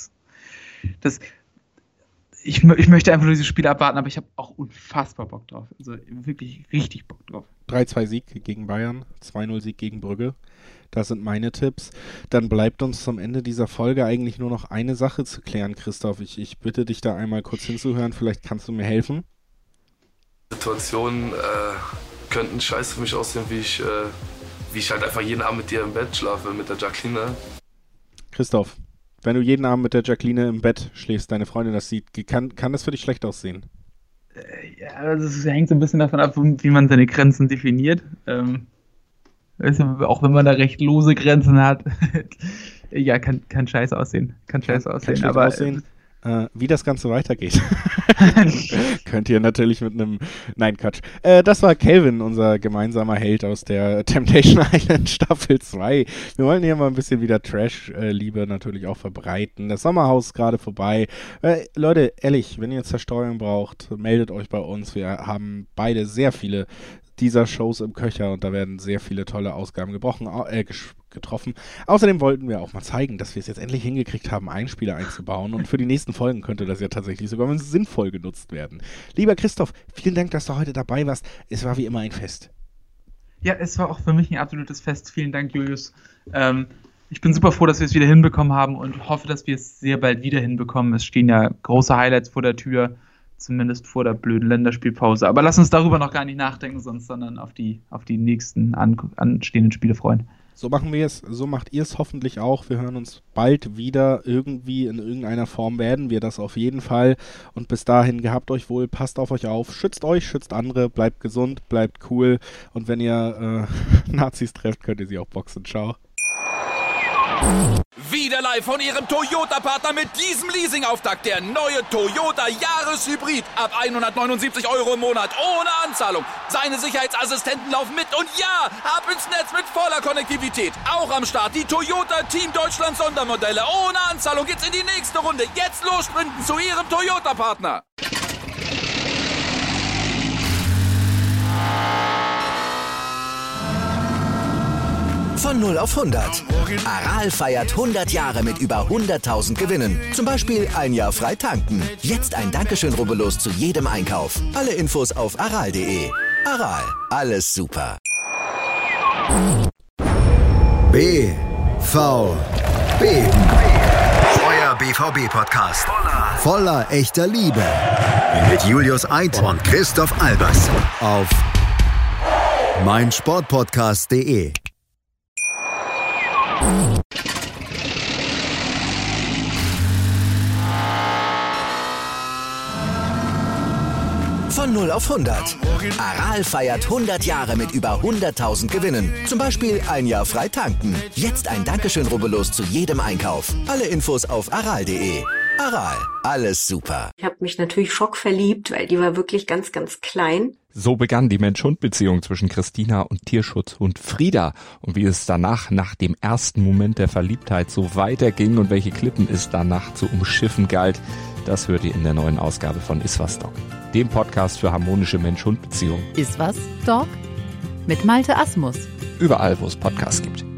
Speaker 5: Ich möchte einfach nur dieses Spiel abwarten, aber ich habe auch unfassbar Bock drauf. Also wirklich richtig Bock drauf.
Speaker 4: 3-2 Sieg gegen Bayern, 2-0 Sieg gegen Brügge. Das sind meine Tipps. Dann bleibt uns zum Ende dieser Folge eigentlich nur noch eine Sache zu klären, Christoph. Ich bitte dich da einmal kurz hinzuhören. Vielleicht kannst du mir helfen.
Speaker 6: Situationen könnten scheiße für mich aussehen, wie ich halt einfach jeden Abend mit dir im Bett schlafe, mit der Jacqueline.
Speaker 4: Christoph, wenn du jeden Abend mit der Jacqueline im Bett schläfst, deine Freundin das sieht, kann das für dich schlecht aussehen?
Speaker 5: Ja, also es hängt so ein bisschen davon ab, wie man seine Grenzen definiert. Auch wenn man da recht lose Grenzen hat. Ja, kann scheiße aussehen. Kann aussehen.
Speaker 4: Wie das Ganze weitergeht, könnt ihr natürlich mit einem... Nein, Quatsch. Das war Kelvin, unser gemeinsamer Held aus der Temptation Island Staffel 2. Wir wollen hier mal ein bisschen wieder Trash-Liebe natürlich auch verbreiten. Das Sommerhaus ist gerade vorbei. Leute, ehrlich, wenn ihr Zerstreuung braucht, meldet euch bei uns. Wir haben beide sehr viele dieser Shows im Köcher und da werden sehr viele tolle Ausgaben getroffen. Außerdem wollten wir auch mal zeigen, dass wir es jetzt endlich hingekriegt haben, Einspieler einzubauen und für die nächsten Folgen könnte das ja tatsächlich sogar sinnvoll genutzt werden. Lieber Christoph, vielen Dank, dass du heute dabei warst. Es war wie immer ein Fest.
Speaker 5: Ja, es war auch für mich ein absolutes Fest. Vielen Dank, Julius. Ich bin super froh, dass wir es wieder hinbekommen haben und hoffe, dass wir es sehr bald wieder hinbekommen. Es stehen ja große Highlights vor der Tür. Zumindest vor der blöden Länderspielpause. Aber lass uns darüber noch gar nicht nachdenken, sondern auf die nächsten anstehenden Spiele freuen.
Speaker 4: So machen wir es, so macht ihr es hoffentlich auch. Wir hören uns bald wieder. Irgendwie in irgendeiner Form werden wir das auf jeden Fall. Und bis dahin, gehabt euch wohl, passt auf euch auf, schützt euch, schützt andere, bleibt gesund, bleibt cool. Und wenn ihr Nazis trefft, könnt ihr sie auch boxen. Ciao.
Speaker 2: Wieder live von Ihrem Toyota-Partner mit diesem Leasing-Auftakt. Der neue Toyota Jahreshybrid. Ab 179 Euro im Monat. Ohne Anzahlung. Seine Sicherheitsassistenten laufen mit. Und ja, ab ins Netz mit voller Konnektivität. Auch am Start die Toyota Team Deutschland Sondermodelle. Ohne Anzahlung geht's in die nächste Runde. Jetzt los sprinten zu Ihrem Toyota-Partner.
Speaker 3: Von 0 auf 100. Aral feiert 100 Jahre mit über 100.000 Gewinnen. Zum Beispiel ein Jahr frei tanken. Jetzt ein Dankeschön, rubbellos zu jedem Einkauf. Alle Infos auf aral.de. Aral, alles super. BVB. Euer BVB-Podcast. Voller echter Liebe. Mit Julius Eid und Christoph Albers. Auf meinsportpodcast.de. Von 0 auf 100. Aral feiert 100 Jahre mit über 100.000 Gewinnen. Zum Beispiel ein Jahr frei tanken. Jetzt ein Dankeschön, rubbellos zu jedem Einkauf. Alle Infos auf aral.de. Aral, alles super.
Speaker 7: Ich habe mich natürlich schockverliebt, weil die war wirklich ganz, ganz klein.
Speaker 8: So begann die Mensch-Hund-Beziehung zwischen Christina und Tierschutzhund Frieda. Und wie es danach, nach dem ersten Moment der Verliebtheit, so weiterging und welche Klippen es danach zu umschiffen galt, das hört ihr in der neuen Ausgabe von Iswas Dog, dem Podcast für harmonische Mensch-Hund-Beziehungen.
Speaker 9: Iswas Dog? Mit Malte Asmus.
Speaker 8: Überall, wo es Podcasts gibt.